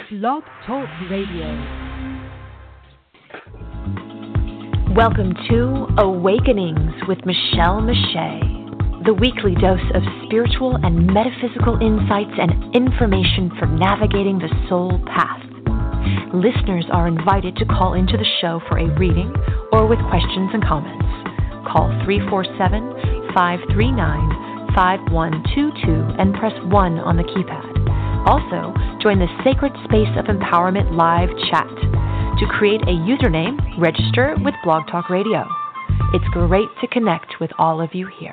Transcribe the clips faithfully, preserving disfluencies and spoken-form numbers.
Blog Talk Radio. Welcome to Awakenings with Michelle Mache, the weekly dose of spiritual and metaphysical insights and information for navigating the soul path. Listeners are invited to call into the show for a reading or with questions and comments. Call three four seven, five three nine, five one two two and press one on the keypad. Also, join the Sacred Space of Empowerment live chat. To create a username, register with Blog Talk Radio. It's great to connect with all of you here.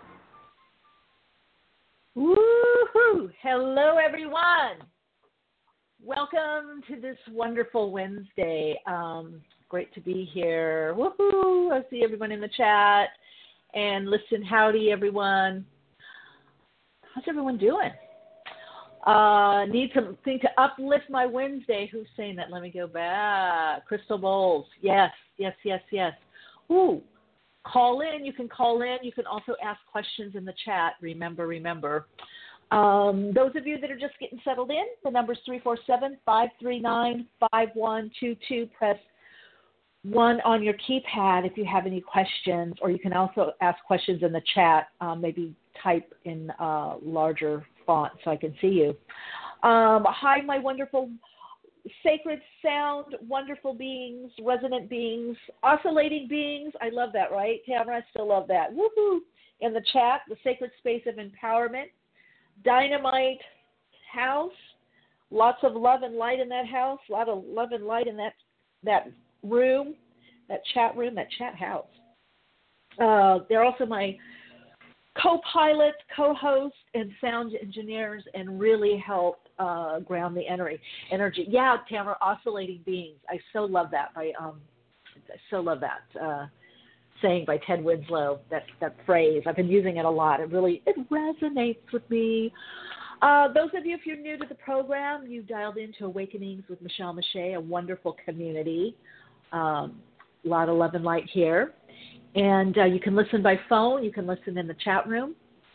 Woohoo! Hello, everyone. Welcome to this wonderful Wednesday. Um, great to be here. Woohoo! I see everyone in the chat. And listen, howdy, everyone. How's everyone doing? Uh, need something to uplift my Wednesday. Who's saying that? Let me go back. Crystal Bowles. Yes, yes, yes, yes. Ooh, call in. You can call in. You can also ask questions in the chat. Remember, remember. Um, those of you that are just getting settled in, the number is three four seven, five three nine, five one two two. Press one on your keypad if you have any questions, or you can also ask questions in the chat. Um, maybe type in uh, larger font so I can see you. Um, hi, my wonderful sacred sound, wonderful beings, resonant beings, oscillating beings. I love that, right, Tamara? I still love that. Woohoo! In the chat, the Sacred Space of Empowerment, Dynamite House, lots of love and light in that house, a lot of love and light in that that room, that chat room, that chat house. Uh, they're also my co-pilots, co-hosts, and sound engineers, and really help uh, ground the energy. Energy, yeah, Tamara, oscillating beings. I so love that. I um, I so love that uh, saying by Ted Winslow. That that phrase. I've been using it a lot. It really it resonates with me. Uh, those of you, if you're new to the program, you dialed into Awakenings with Michelle Mache, a wonderful community. Um, a lot of love and light here. And uh, you can listen by phone. You can listen in the chat room.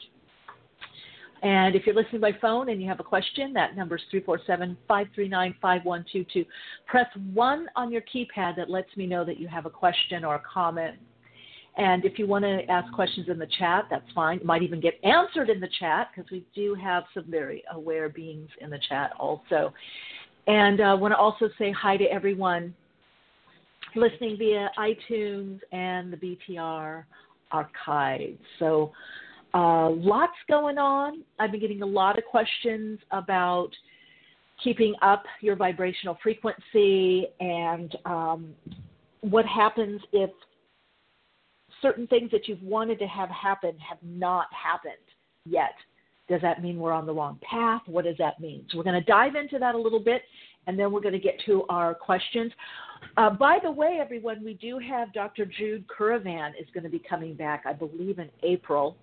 And if you're listening by phone and you have a question, that number is three four seven, five three nine, five one two two. Press one on your keypad. That lets me know that you have a question or a comment. And if you want to ask questions in the chat, that's fine. It might even get answered in the chat because we do have some very aware beings in the chat also. And I uh, want to also say hi to everyone listening via iTunes and the B T R archives. So uh, lots going on. I've been getting a lot of questions about keeping up your vibrational frequency and um, what happens if certain things that you've wanted to have happen have not happened yet. Does that mean we're on the wrong path? What does that mean? So we're going to dive into that a little bit, and then we're going to get to our questions. Uh, by the way, everyone, we do have Doctor Jude Currivan is going to be coming back, I believe, in April.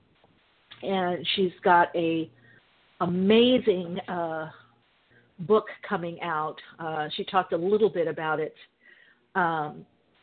And she's got a amazing uh, book coming out. Uh, she talked a little bit about it um,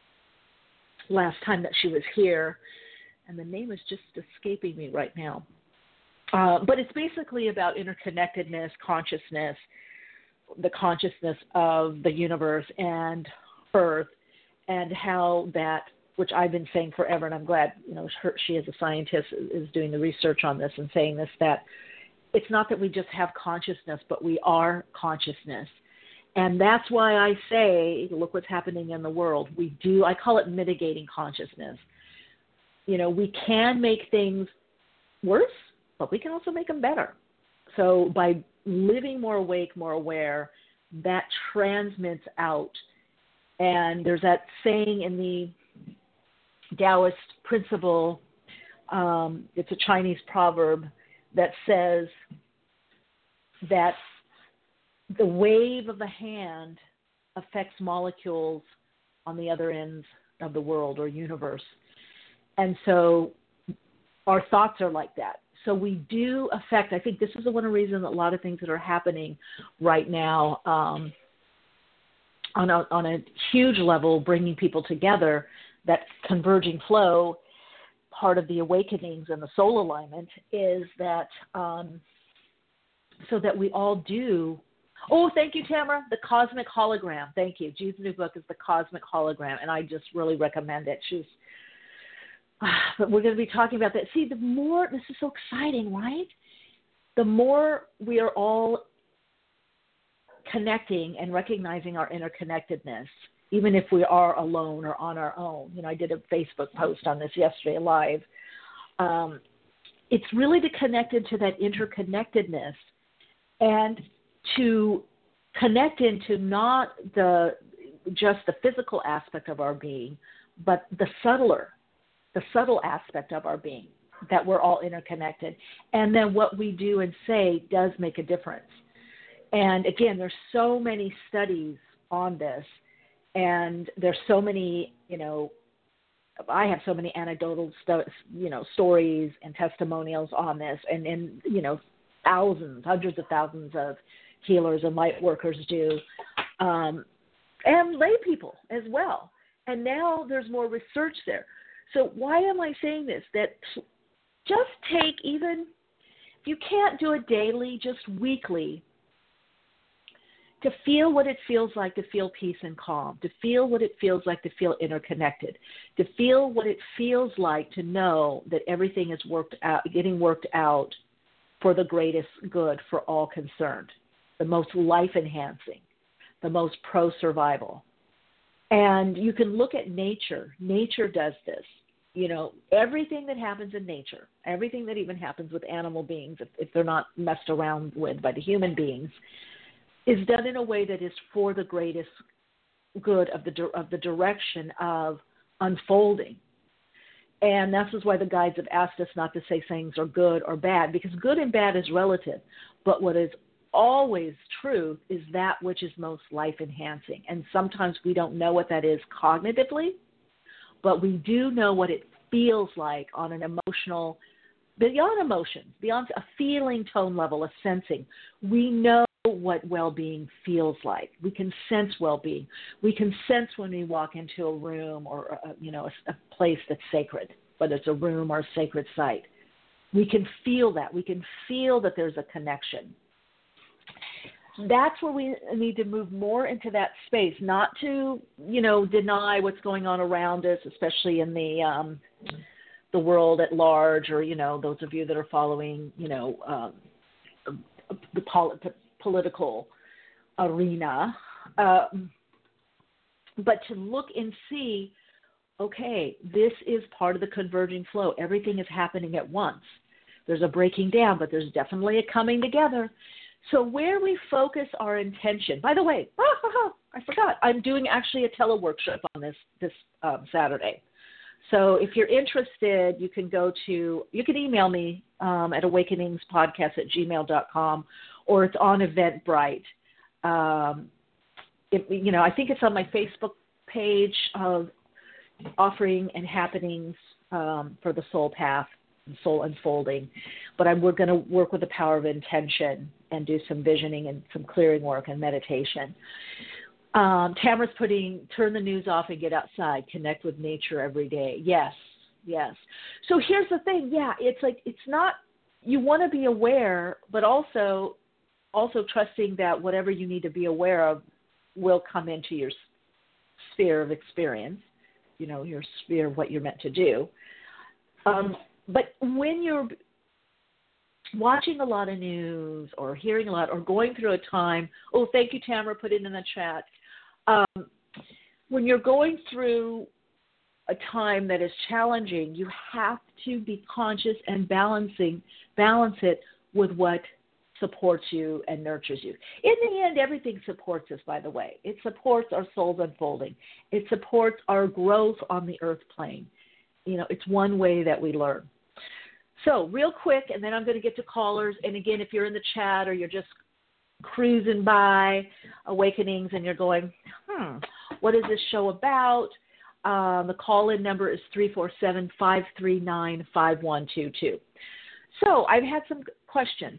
last time that she was here. And the name is just escaping me right now. Uh, but it's basically about interconnectedness, consciousness, the consciousness of the universe and Earth, and how that, which I've been saying forever, and I'm glad, you know, her, she as a scientist is doing the research on this and saying this, that it's not that we just have consciousness, but we are consciousness. And that's why I say, look what's happening in the world. We do, I call it mitigating consciousness. You know, we can make things worse, but we can also make them better. So by living more awake, more aware, that transmits out. And there's that saying in the Taoist principle, um, it's a Chinese proverb that says that the wave of the hand affects molecules on the other ends of the world or universe. And so our thoughts are like that. So we do affect, I think this is the one reason that a lot of things that are happening right now um, on, a, on a huge level, bringing people together, that converging flow, part of the awakenings and the soul alignment is that um, so that we all do Oh, thank you, Tamara. The Cosmic Hologram. Thank you. Jude's new book is The Cosmic Hologram, and I just really recommend it. She's, uh, but we're going to be talking about that. See, the more, this is so exciting, right? The more we are all connecting and recognizing our interconnectedness, even if we are alone or on our own. You know, I did a Facebook post on this yesterday live. Um, it's really to connect into that interconnectedness and to connect into not the just the physical aspect of our being, but the subtler, the subtle aspect of our being, that we're all interconnected. And then what we do and say does make a difference. And again, there's so many studies on this, and there's so many, you know, I have so many anecdotal, sto- you know, stories and testimonials on this, and, and, you know, thousands, hundreds of thousands of healers and light workers do, um, and lay people as well. And now there's more research there. So why am I saying this? That just take even, if you can't do it daily, just weekly, to feel what it feels like to feel peace and calm, to feel what it feels like to feel interconnected, to feel what it feels like to know that everything is worked out, getting worked out for the greatest good for all concerned, the most life-enhancing, the most pro-survival. And you can look at nature. Nature does this. You know, everything that happens in nature, everything that even happens with animal beings, if, if they're not messed around with by the human beings, is done in a way that is for the greatest good of the of the direction of unfolding. And this is why the guides have asked us not to say things are good or bad, because good and bad is relative. But what is always true is that which is most life-enhancing. And sometimes we don't know what that is cognitively, but we do know what it feels like on an emotional, beyond emotions, beyond a feeling tone level, a sensing. We know what well-being feels like. We can sense well-being. We can sense when we walk into a room or a, you know a, a place that's sacred, whether it's a room or a sacred site. We can feel that. We can feel that there's a connection. That's where we need to move more into that space, not to you know deny what's going on around us, especially in the um, the world at large, or you know those of you that are following you know um, the politics. Political arena, uh, but to look and see, okay, this is part of the converging flow. Everything is happening at once. There's a breaking down, but there's definitely a coming together. So where we focus our intention, by the way, ah, ah, ah, I forgot, I'm doing actually a teleworkshop on this this um, Saturday. So if you're interested, you can go to, you can email me um, at awakeningspodcast at gmail dot com, or it's on Eventbrite. Um, it, you know, I think it's on my Facebook page of offering and happenings um, for the soul path, and soul unfolding. But I'm, we're going to work with the power of intention and do some visioning and some clearing work and meditation. Um, Tamara's putting, turn the news off and get outside, connect with nature every day. Yes, yes. So here's the thing. Yeah, it's like, it's not, you want to be aware, but also, also trusting that whatever you need to be aware of will come into your sphere of experience, you know, your sphere of what you're meant to do. Um, but when you're watching a lot of news or hearing a lot or going through a time, oh, thank you, Tamara, put it in the chat. Um, when you're going through a time that is challenging, you have to be conscious and balancing, balance it with what supports you and nurtures you. In the end, everything supports us, by the way. It supports our soul's unfolding. It supports our growth on the earth plane. You know, it's one way that we learn. So real quick, and then I'm going to get to callers. And again, if you're in the chat or you're just cruising by Awakenings and you're going, hmm, what is this show about? Um, the call-in number is three four seven, five three nine, five one two two. So I've had some questions.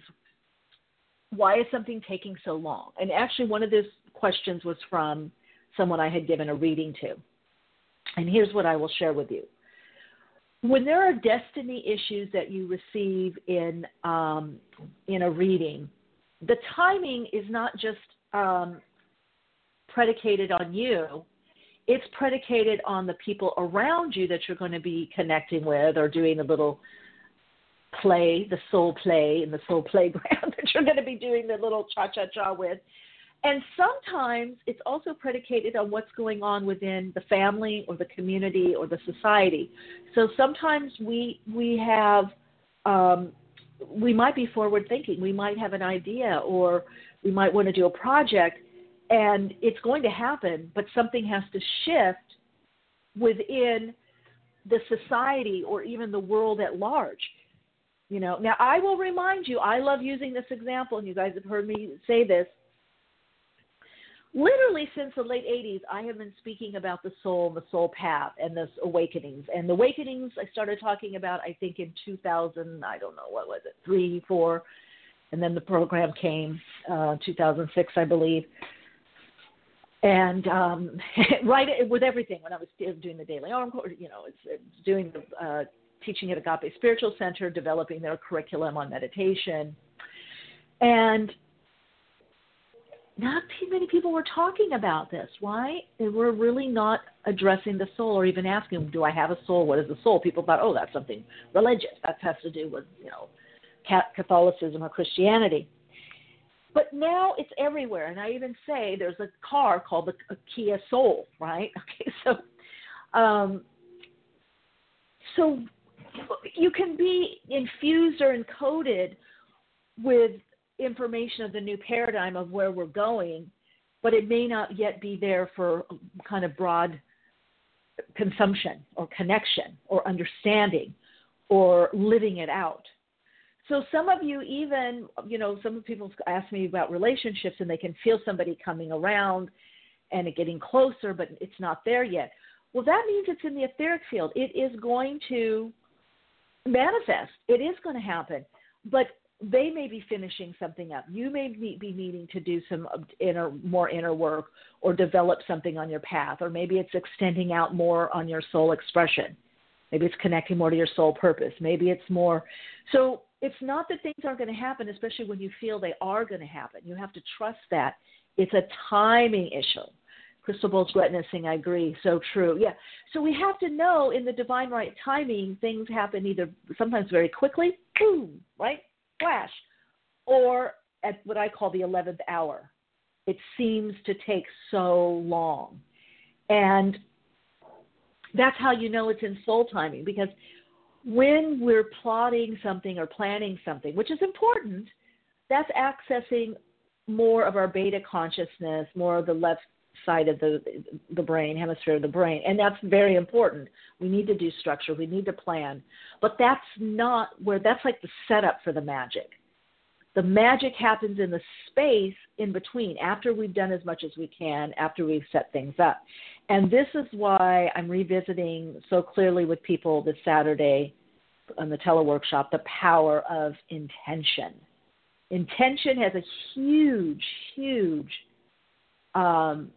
Why is something taking so long? And actually one of those questions was from someone I had given a reading to. And here's what I will share with you. When there are destiny issues that you receive in um, in a reading, the timing is not just um, predicated on you. It's predicated on the people around you that you're going to be connecting with or doing a little play, the soul play in the soul playground that you're going to be doing the little cha-cha-cha with. And sometimes it's also predicated on what's going on within the family or the community or the society. So sometimes we we have, um, we might be forward thinking. We might have an idea or we might want to do a project, and it's going to happen, but something has to shift within the society or even the world at large. You know, now I will remind you, I love using this example, and you guys have heard me say this. Literally since the late eighties, I have been speaking about the soul and the soul path and the awakenings. And the awakenings I started talking about, I think, in two thousand, I don't know, what was it, three, four, and then the program came, uh, two thousand six, I believe. And um, right with everything, when I was doing the Daily Encore, you know, it's, it's doing the uh, teaching at Agape Spiritual Center, developing their curriculum on meditation. And not too many people were talking about this. Why? They were really not addressing the soul or even asking, do I have a soul? What is the soul? People thought, oh, that's something religious. That has to do with, you know, Catholicism or Christianity. But now it's everywhere. And I even say there's a car called the a Kia Soul, right? Okay, so, um, so you can be infused or encoded with information of the new paradigm of where we're going, but it may not yet be there for kind of broad consumption or connection or understanding or living it out. So some of you even, you know, some people ask me about relationships and they can feel somebody coming around and it getting closer, but it's not there yet. Well, that means it's in the etheric field. It is going to manifest. It is going to happen. But they may be finishing something up. You may be needing to do some inner, more inner work or develop something on your path, or maybe it's extending out more on your soul expression. Maybe it's connecting more to your soul purpose. Maybe it's more. So it's not that things aren't going to happen, especially when you feel they are going to happen. You have to trust that. It's a timing issue. Crystal Bowles Gretna is saying, I agree, so true. Yeah. So we have to know in the divine right timing, things happen either sometimes very quickly, boom, right? Flash, or at what I call the eleventh hour. It seems to take so long. And that's how you know it's in soul timing, because when we're plotting something or planning something, which is important, that's accessing more of our beta consciousness, more of the left side of the the brain, hemisphere of the brain, and that's very important. We need to do structure, we need to plan, but that's not where, that's like the setup for the magic. The magic happens in the space in between, after we've done as much as we can, after we've set things up. And this is why I'm revisiting so clearly with people this Saturday on the teleworkshop, the power of intention. Intention has a huge, huge um,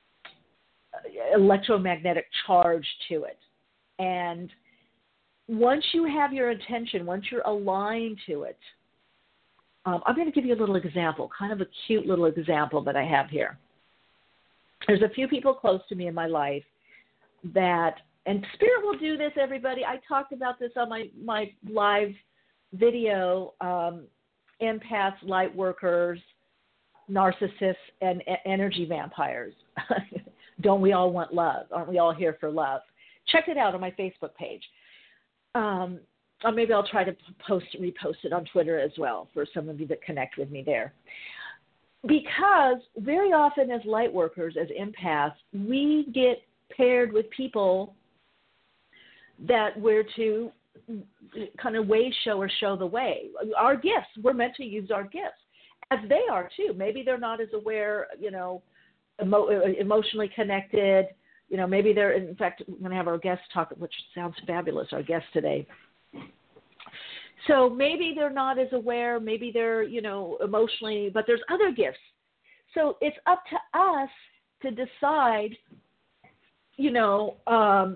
electromagnetic charge to it. And once you have your intention, once you're aligned to it, um, I'm going to give you a little example, kind of a cute little example that I have here. There's a few people close to me in my life that, and Spirit will do this, everybody. I talked about this on my, my live video, um, empaths, light workers, narcissists, and energy vampires. Don't we all want love? Aren't we all here for love? Check it out on my Facebook page. Um, or maybe I'll try to post, repost it on Twitter as well for some of you that connect with me there. Because very often as light workers, as empaths, we get paired with people that we're to kind of way show or show the way. Our gifts, we're meant to use our gifts, as they are too. Maybe they're not as aware, you know, emo- emotionally connected. You know, maybe they're, in fact, we're going to have our guest talk, which sounds fabulous, our guest today. So maybe they're not as aware, maybe they're, you know, emotionally, but there's other gifts. So it's up to us to decide, you know, um,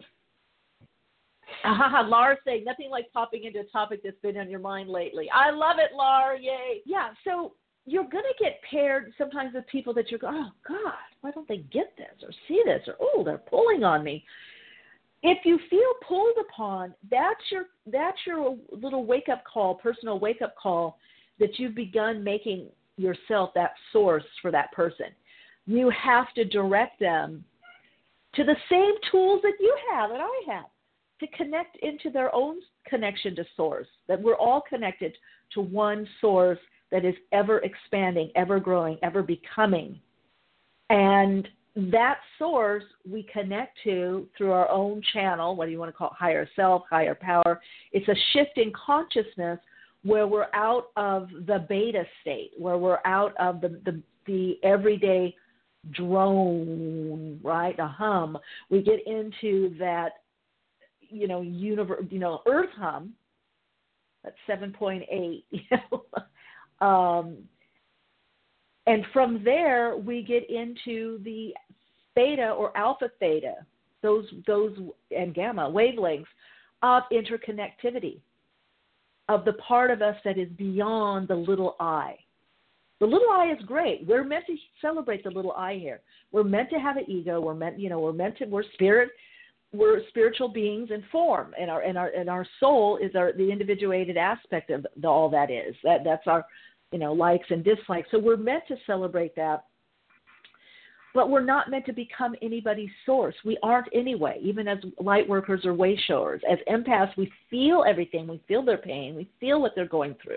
uh, Laura's saying nothing like popping into a topic that's been on your mind lately. I love it, Laura, yay. Yeah, so you're going to get paired sometimes with people that you're going, oh, God, why don't they get this or see this? Or, oh, they're pulling on me. If you feel pulled upon, that's your that's your little wake-up call, personal wake-up call that you've begun making yourself that source for that person. You have to direct them to the same tools that you have and I have to connect into their own connection to source, that we're all connected to one source that is ever expanding, ever growing, ever becoming. And that source we connect to through our own channel, what do you want to call it, higher self, higher power. It's a shift in consciousness where we're out of the beta state, where we're out of the, the, the everyday drone, right, a hum. We get into that, you know, universe, you know, Earth hum, that's seven point eight, you know. um, and from there, we get into the beta or alpha theta, those, those and gamma wavelengths of interconnectivity, of the part of us that is beyond the little I. The little I is great. We're meant to celebrate the little I here. We're meant to have an ego. We're meant, you know, we're meant to, we're spirit, we're spiritual beings in form, and our, and our, and our soul is our, the individuated aspect of the, all that is. That, that's our, you know, likes and dislikes. So we're meant to celebrate that. But we're not meant to become anybody's source. We aren't anyway, even as light workers or way showers. As empaths, we feel everything. We feel their pain. We feel what they're going through.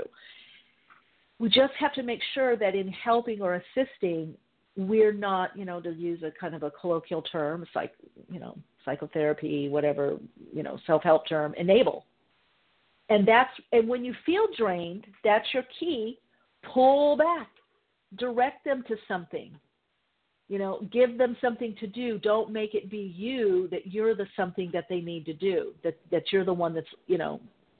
We just have to make sure that in helping or assisting, we're not, you know, to use a kind of a colloquial term, psych, you know, psychotherapy, whatever, you know, self-help term, enable. And that's, and when you feel drained, that's your key. Pull back. Direct them to something. You know, give them something to do. Don't make it be you, that you're the something that they need to do, that, that you're the one that's, you know,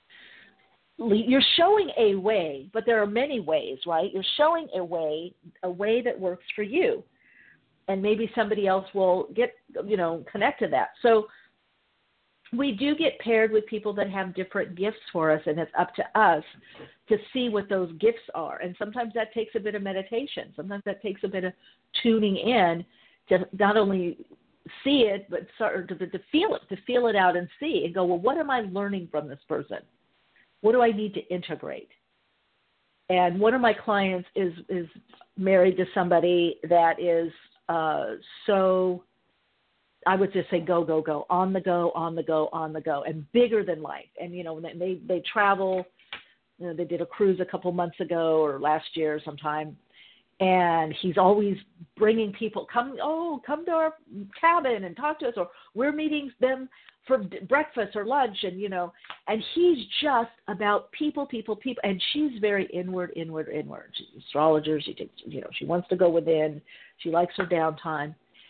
you're showing a way, but there are many ways, right? You're showing a way, a way that works for you. And maybe somebody else will get, you know, connect to that. So we do get paired with people that have different gifts for us, and it's up to us to see what those gifts are. And sometimes that takes a bit of meditation. Sometimes that takes a bit of tuning in to not only see it, but start to, to feel it, to feel it out and see and go, well, what am I learning from this person? What do I need to integrate? And one of my clients is, is married to somebody that is uh, so, I would just say go, go, go, on the go, on the go, on the go, and bigger than life. And, you know, they, they travel. You know, they did a cruise a couple months ago or last year sometime. And he's always bringing people, come, oh, come to our cabin and talk to us, or we're meeting them for breakfast or lunch, and, you know, and he's just about people, people, people, and she's very inward, inward, inward. She's an astrologer. She takes, you know, she wants to go within. She likes her downtime.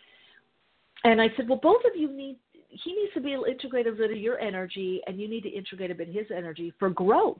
And I said, well, both of you need, he needs to be able to integrate a bit of your energy, and you need to integrate a bit of his energy for growth.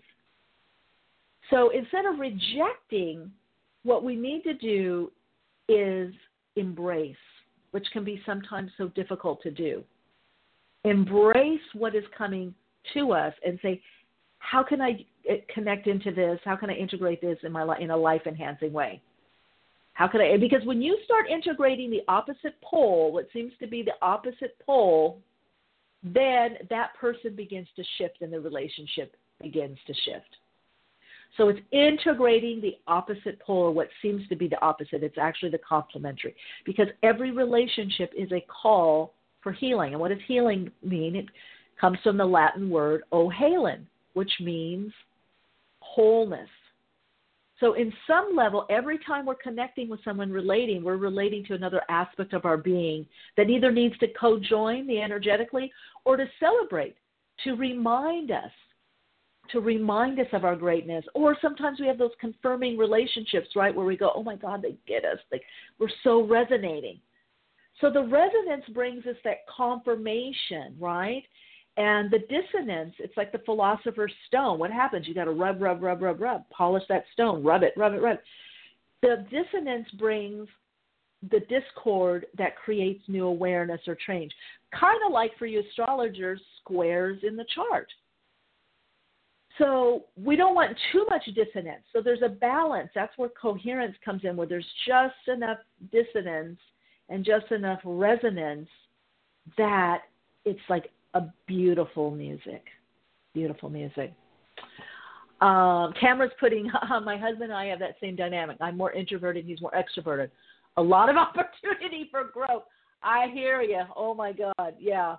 So instead of rejecting, what we need to do is embrace, which can be sometimes so difficult to do. Embrace what is coming to us and say, how can I connect into this? How can I integrate this in my life in a life-enhancing way? How can I? Because when you start integrating the opposite pole, what seems to be the opposite pole, then that person begins to shift and the relationship begins to shift. So it's integrating the opposite pole, what seems to be the opposite. It's actually the complementary, because every relationship is a call for healing. And what does healing mean? It comes from the Latin word ohalen, which means wholeness. So in some level, every time we're connecting with someone, relating, we're relating to another aspect of our being that either needs to co-join the energetically or to celebrate, to remind us, to remind us of our greatness. Or sometimes we have those confirming relationships, right, where we go, oh, my God, they get us. Like, we're so resonating. So the resonance brings us that confirmation, right? And the dissonance, it's like the philosopher's stone. What happens? You got to rub, rub, rub, rub, rub, polish that stone, rub it, rub it, rub it. The dissonance brings the discord that creates new awareness or change. Kind of like for you astrologers, squares in the chart. So we don't want too much dissonance. So there's a balance. That's where coherence comes in, where there's just enough dissonance and just enough resonance that it's like a beautiful music. Beautiful music. Um, Tamara's putting, my husband and I have that same dynamic. I'm more introverted, he's more extroverted. A lot of opportunity for growth. I hear you. Oh, my God. Yeah.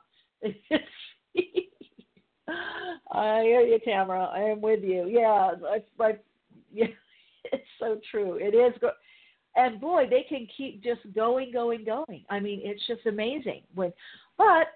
I hear you, Tamara. I am with you. Yeah, I, I, yeah, it's so true. It is. And, boy, they can keep just going, going, going. I mean, it's just amazing. When, But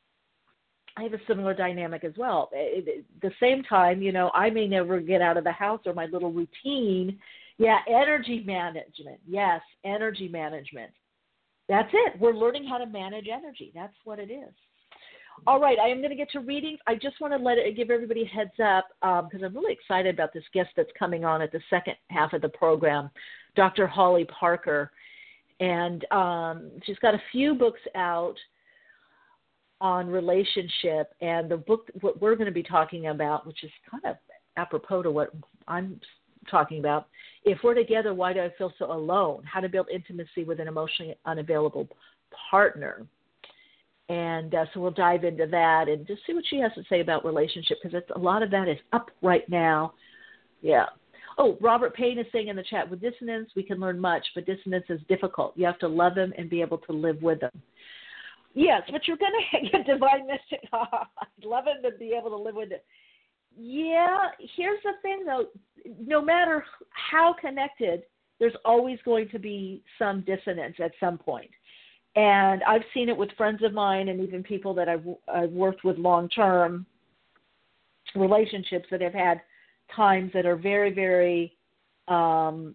I have a similar dynamic as well. At the same time, you know, I may never get out of the house or my little routine. Yeah, energy management. Yes, energy management. That's it. We're learning how to manage energy. That's what it is. All right, I am going to get to readings. I just want to let it, give everybody a heads up because um, I'm really excited about this guest that's coming on at the second half of the program, Doctor Holly Parker. And um, she's got a few books out on relationship, and the book what we're going to be talking about, which is kind of apropos to what I'm talking about, If We're Together, Why Do I Feel So Alone? How to Build Intimacy with an Emotionally Unavailable Partner. And uh, so we'll dive into that and just see what she has to say about relationship, because a lot of that is up right now. Yeah. Oh, Robert Payne is saying in the chat, with dissonance, we can learn much, but dissonance is difficult. You have to love them and be able to live with them. Yes, but you're going to get divine mystic. I'd love him to be able to live with it. Yeah, here's the thing, though. No matter how connected, there's always going to be some dissonance at some point. And I've seen it with friends of mine and even people that I've, I've worked with long-term relationships that have had times that are very, very um,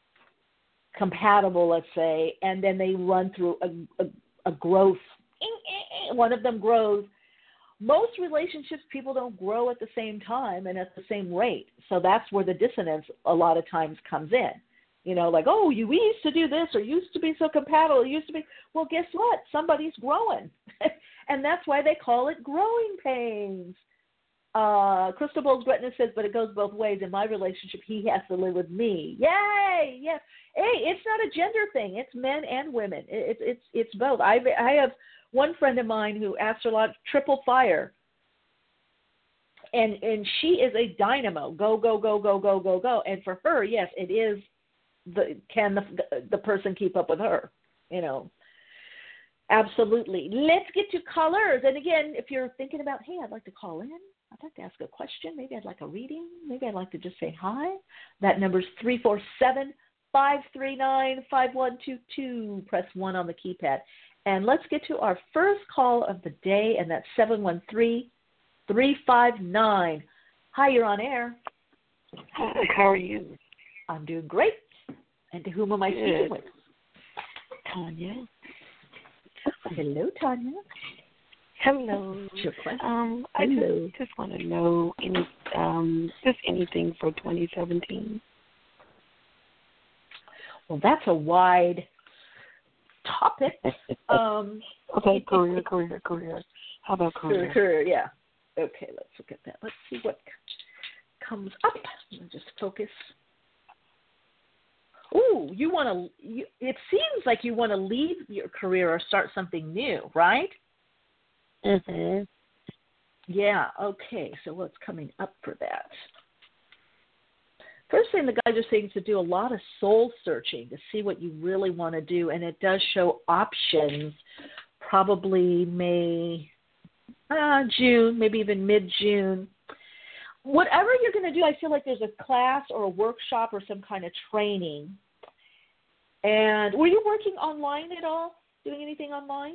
compatible, let's say, and then they run through a, a, a growth. One of them grows. Most relationships, people don't grow at the same time and at the same rate. So that's where the dissonance a lot of times comes in. You know, like, oh, you we used to do this or used to be so compatible. It used to be. Well, guess what? Somebody's growing. And that's why they call it growing pains. Uh, Crystal Bowles Gretna says, but it goes both ways. In my relationship, he has to live with me. Yay! Yes. Hey, it's not a gender thing. It's men and women. It's it's it's both. I I have one friend of mine who astrolog triple fire, and and she is a dynamo. Go go go go go go go. And for her, yes, it is. The can the the person keep up with her? You know. Absolutely. Let's get to callers. And again, if you're thinking about, hey, I'd like to call in. I'd like to ask a question. Maybe I'd like a reading. Maybe I'd like to just say hi. That number's three four seven, five three nine, five one two two. Press one on the keypad. And let's get to our first call of the day, and that's seven one three, three five nine. Hi, you're on air. Hi, how are you? I'm doing great. And to whom am I speaking with? Tanya. Hello, Tanya. Hello. Your question? Um, I Hello. just, just want to know any, um, just anything for twenty seventeen. Well, that's a wide topic. Um, okay, career, career, career. How about career? Career, yeah. Okay, let's look at that. Let's see what comes up. Let me just focus. Ooh, you want to, it seems like you want to leave your career or start something new, right? Mm-hmm. Yeah, okay. So what's coming up for that? First thing, the guys are saying to do a lot of soul searching to see what you really want to do, and it does show options probably May, uh, June, maybe even mid-June. Whatever you're going to do, I feel like there's a class or a workshop or some kind of training. And were you working online at all? Doing anything online?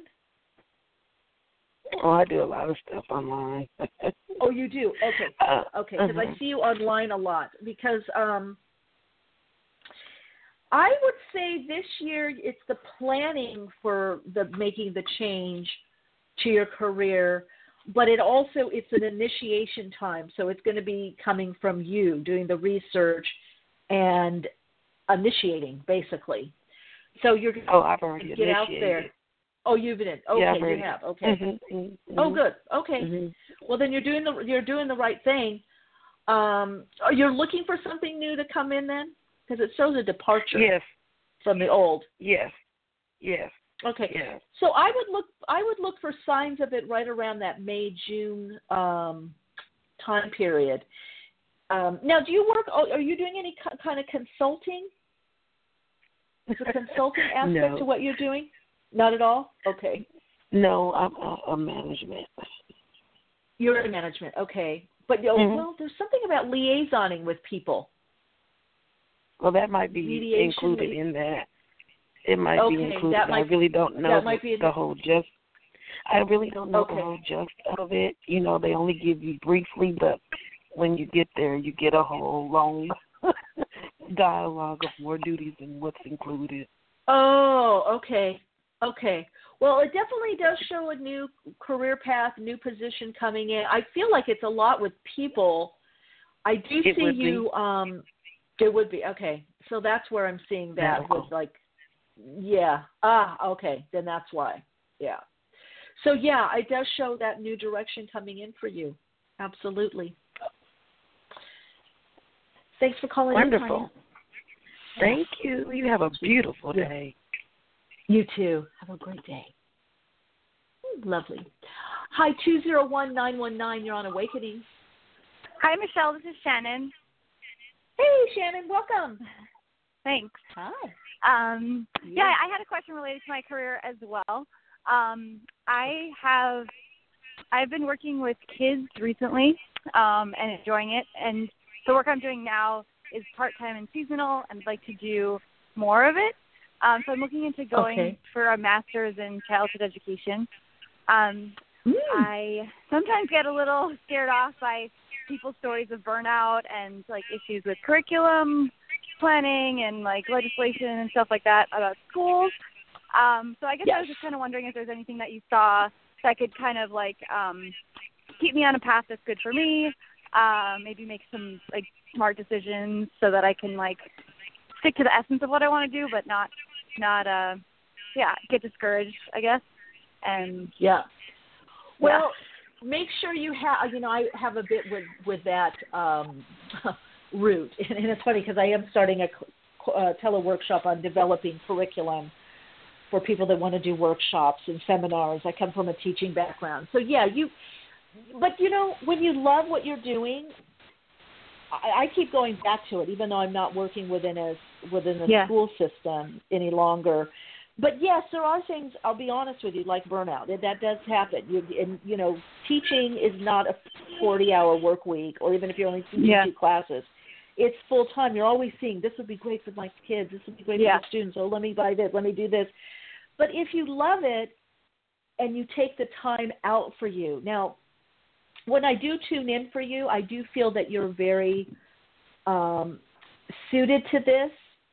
Oh, I do a lot of stuff online. Oh, you do? Okay. Uh, okay, because uh-huh. I see you online a lot. Because um, I would say this year it's the planning for the making the change to your career. But it also, it's an initiation time, so it's going to be coming from you, doing the research and initiating, basically. So you're going to oh, I've already get initiated. out there. Oh, you've been in. Okay, yeah, you already. have. Okay. Mm-hmm, mm-hmm. Oh, good. Okay. Mm-hmm. Well, then you're doing the you're doing the right thing. Um, are you looking for something new to come in then? Because it shows a departure. Yes. From the old. Yes. Yes. Okay. Yes. So I would look. I would look for signs of it right around that May June um, time period. Um, now, do you work? Are you doing any kind of consulting? Is a consulting aspect no. to what you're doing? Not at all? Okay. No, I'm a, a management. You're in management, okay. But oh, mm-hmm. well, there's something about liaisoning with people. Well, that might be Mediation, included li- in that. It might okay, be included. That might, I really don't know that the, might be the whole gist. I really don't know okay. the whole gist of it. You know, they only give you briefly, but when you get there, you get a whole long dialogue of more duties and what's included. Oh, okay. Okay. Well, it definitely does show a new career path, new position coming in. I feel like it's a lot with people. I do it see would you. Be. Um, it would be. Okay. So that's where I'm seeing that Medical. with like, yeah. Ah, okay. Then that's why. Yeah. So, yeah, it does show that new direction coming in for you. Absolutely. Thanks for calling Wonderful. in, Tanya. Thank you. You have a beautiful day. You too. Have a great day. Lovely. Hi, two zero one, nine one nine. You're on Awakening. Hi, Michelle. This is Shannon. Hey, Shannon. Welcome. Thanks. Hi. Um, yeah. yeah, I had a question related to my career as well. Um, I have, I've been working with kids recently um, and enjoying it. And the work I'm doing now is part-time and seasonal, and I'd like to do more of it. Um, so I'm looking into going okay. for a master's in childhood education. Um, mm. I sometimes get a little scared off by people's stories of burnout and like issues with curriculum planning and like legislation and stuff like that about schools. Um, so I guess yes. I was just kind of wondering if there's anything that you saw that could kind of like um, keep me on a path that's good for me. Uh, maybe make some like smart decisions so that I can like stick to the essence of what I want to do, but not not uh yeah get discouraged, I guess. And yeah well yeah. Make sure you have, you know, I have a bit with with that um route, and it's funny because I am starting a uh, teleworkshop on developing curriculum for people that want to do workshops and seminars. I come from a teaching background, so yeah you but you know, when you love what you're doing, I, I keep going back to it, even though I'm not working within a within the yeah. school system any longer. But yes, there are things, I'll be honest with you, like burnout. That does happen. You, and, you know, teaching is not a forty-hour work week, or even if you're only teaching yeah. two classes. It's full-time. You're always seeing, this would be great for my kids. This would be great yeah. for the students. Oh, let me buy this. Let me do this. But if you love it and you take the time out for you. Now, when I do tune in for you, I do feel that you're very um, suited to this.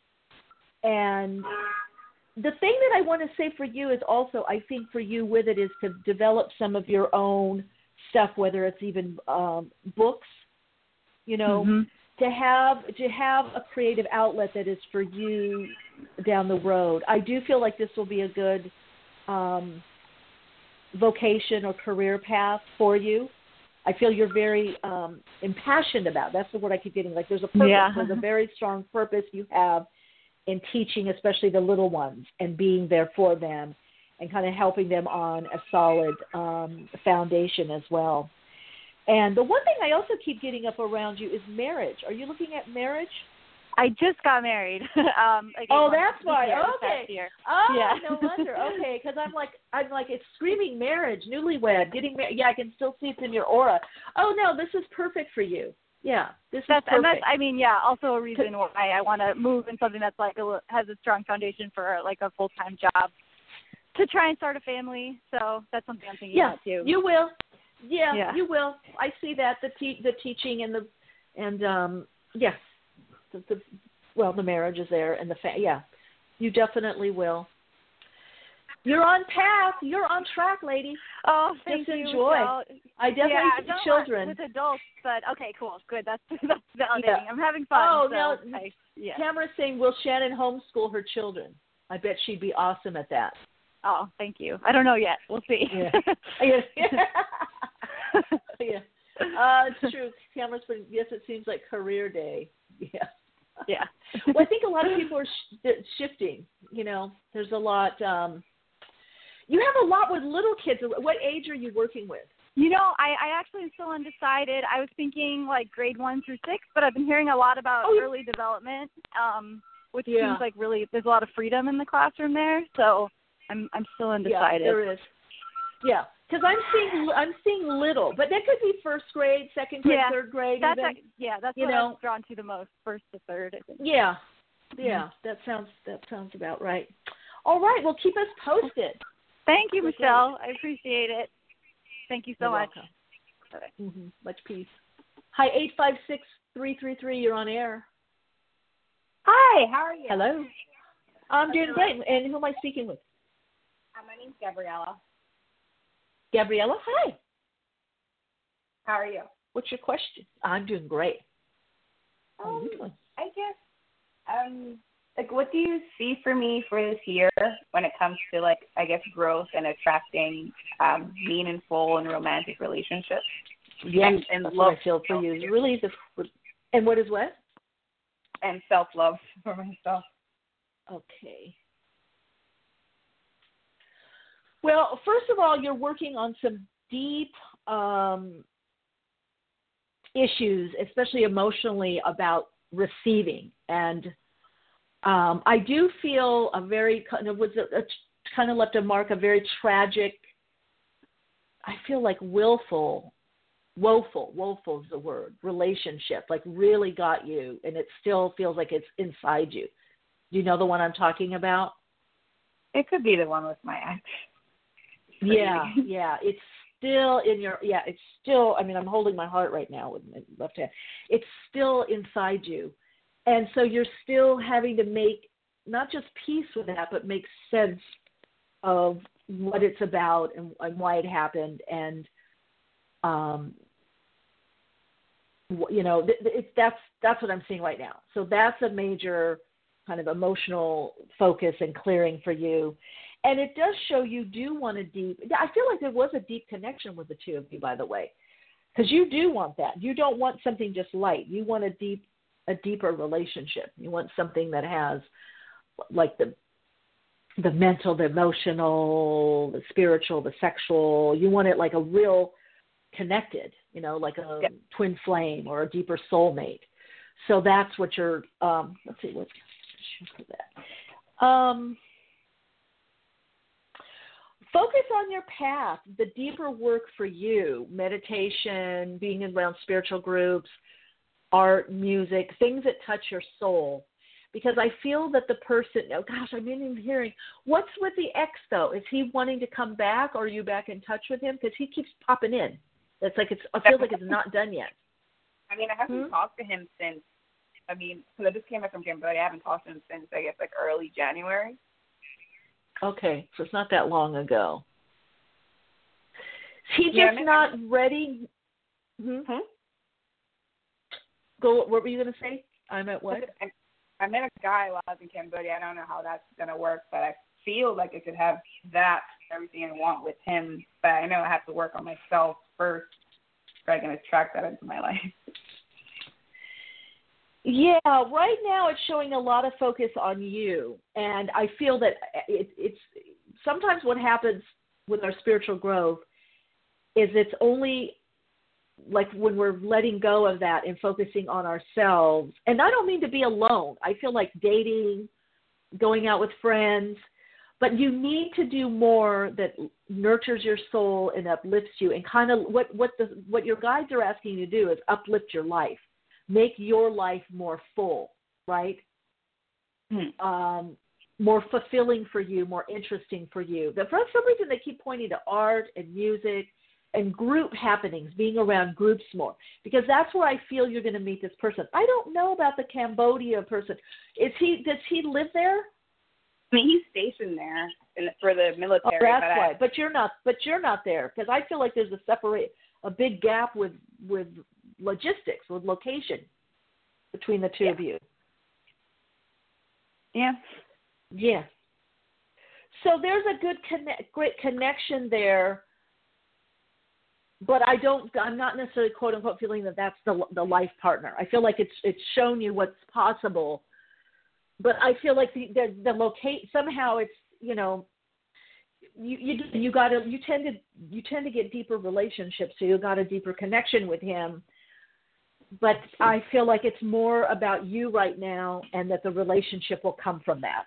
And the thing that I want to say for you is also, I think for you with it is to develop some of your own stuff, whether it's even um, books, you know, mm-hmm. to have to have a creative outlet that is for you down the road. I do feel like this will be a good um, vocation or career path for you. I feel you're very um, impassioned about. That's the word I keep getting. Like there's a purpose. Yeah. There's a very strong purpose you have in teaching, especially the little ones, and being there for them and kind of helping them on a solid um, foundation as well. And the one thing I also keep getting up around you is marriage. Are you looking at marriage? I just got married. um, like oh, that's why. Okay. Oh, yeah. no wonder. Okay, because I'm like, I'm like, it's screaming marriage, newlywed, getting married. Yeah, I can still see it in your aura. Oh no, this is perfect for you. Yeah, this that's, is perfect. And that's, I mean, yeah, also a reason why I want to move in something that's like a, has a strong foundation for like a full time job to try and start a family. So that's something I'm thinking yeah, about too. You will. Yeah, yeah, you will. I see that the te- the teaching and the and um yes. The, the, well, the marriage is there, and the fa- yeah, you definitely will. You're on path. You're on track, lady. Oh, thank Just you. enjoy. Well, I definitely yeah, see I've done children with adults, but okay, cool, good. That's that's validating. Yeah. I'm having fun. Oh, so now I, yeah. Tamara's saying, will Shannon homeschool her children? I bet she'd be awesome at that. Oh, thank you. I don't know yet. We'll see. Yeah. yeah. yeah. uh, it's true. Cameras, but yes, it seems like career day. Yeah. Yeah. Well, I think a lot of people are sh- shifting. You know, there's a lot. Um, you have a lot with little kids. What age are you working with? You know, I, I actually am still undecided. I was thinking like grade one through six, but I've been hearing a lot about oh, early development, um, which yeah. seems like really there's a lot of freedom in the classroom there. So I'm I'm still undecided. Yeah, there is. Yeah, because I'm seeing I'm seeing little, but that could be first grade, second grade, yeah, third grade. That's even. a, yeah, that's you what know, I'm drawn to the most, first to third. I think. Yeah, yeah, Mm-hmm. that sounds that sounds about right. All right, well, keep us posted. Thank you, That's Michelle. Great. I appreciate it. Thank you so You're much. Welcome. Mm-hmm. Much peace. Hi, eight five six three three three. You're on air. Hi, how are you? Hello. I'm doing great. And who am I speaking with? Uh, my name's Gabriella. Gabriella, hi. How are you? What's your question? I'm doing great. How Um, are you doing? I guess, um, like, what do you see for me for this year when it comes to, like, I guess, growth and attracting um, meaningful and romantic relationships? Yes, and, and that's love what I feel for you. Is really the and what is what? And self-love for myself. Okay. Well, first of all, you're working on some deep um, issues, especially emotionally, about receiving. And um, I do feel a very kind of was a, a kind of left a mark, a very tragic. I feel like willful, woeful, woeful is the word. Relationship, like really got you, and it still feels like it's inside you. Do you know the one I'm talking about? It could be the one with my ex. Yeah, yeah. It's still in your, yeah, it's still, I mean, I'm holding my heart right now with my left hand. It's still inside you. And so you're still having to make not just peace with that, but make sense of what it's about and, and why it happened. And, um, you know, it's, that's, that's what I'm seeing right now. So that's a major kind of emotional focus and clearing for you. And it does show you do want a deep, I feel like there was a deep connection with the two of you, by the way, because you do want that. You don't want something just light. You want a deep, a deeper relationship. You want something that has like the, the mental, the emotional, the spiritual, the sexual. You want it like a real connected, you know, like a yep. twin flame or a deeper soulmate. So that's what you're, um, let's see, what's for that. Um, Focus on your path, the deeper work for you, meditation, being around spiritual groups, art, music, things that touch your soul. Because I feel that the person, oh gosh, I'm in hearing, what's with the ex though? Is he wanting to come back or are you back in touch with him? Because he keeps popping in. It's like it's, it feels like it's not done yet. I mean, I haven't hmm? talked to him since, I mean, because I just came back from Cambodia. I haven't talked to him since, I guess, like early January. Okay, so it's not that long ago. Is he just yeah, I mean, not I'm, ready? Hmm? Hmm? Go. What were you going to say? I'm at what? I, I met a guy while I was in Cambodia. I don't know how that's going to work, but I feel like I could have that, everything I want with him. But I know I have to work on myself first so I can attract that into my life. Yeah, right now it's showing a lot of focus on you, and I feel that it, it's sometimes what happens with our spiritual growth is it's only like when we're letting go of that and focusing on ourselves. And I don't mean to be alone. I feel like dating, going out with friends, but you need to do more that nurtures your soul and uplifts you. And kind of what what the what your guides are asking you to do is uplift your life. Make your life more full, right? Hmm. Um, more fulfilling for you, more interesting for you. But for some reason, they keep pointing to art and music and group happenings, being around groups more, because that's where I feel you're going to meet this person. I don't know about the Cambodia person. Is he? Does he live there? I mean, he's stationed there in, for the military. Oh, that's but why. I, But you're not. But you're not there because I feel like there's a separate, a big gap with with. logistics with location between the two yeah. of you. Yeah. Yeah. So there's a good connect, great connection there. but I don't. I'm not necessarily quote unquote feeling that that's the the life partner. I feel like it's it's shown you what's possible, but I feel like the the, the locate somehow it's you know. You you you got to you tend to you tend to get deeper relationships, so you got a deeper connection with him. But I feel like it's more about you right now, and that the relationship will come from that.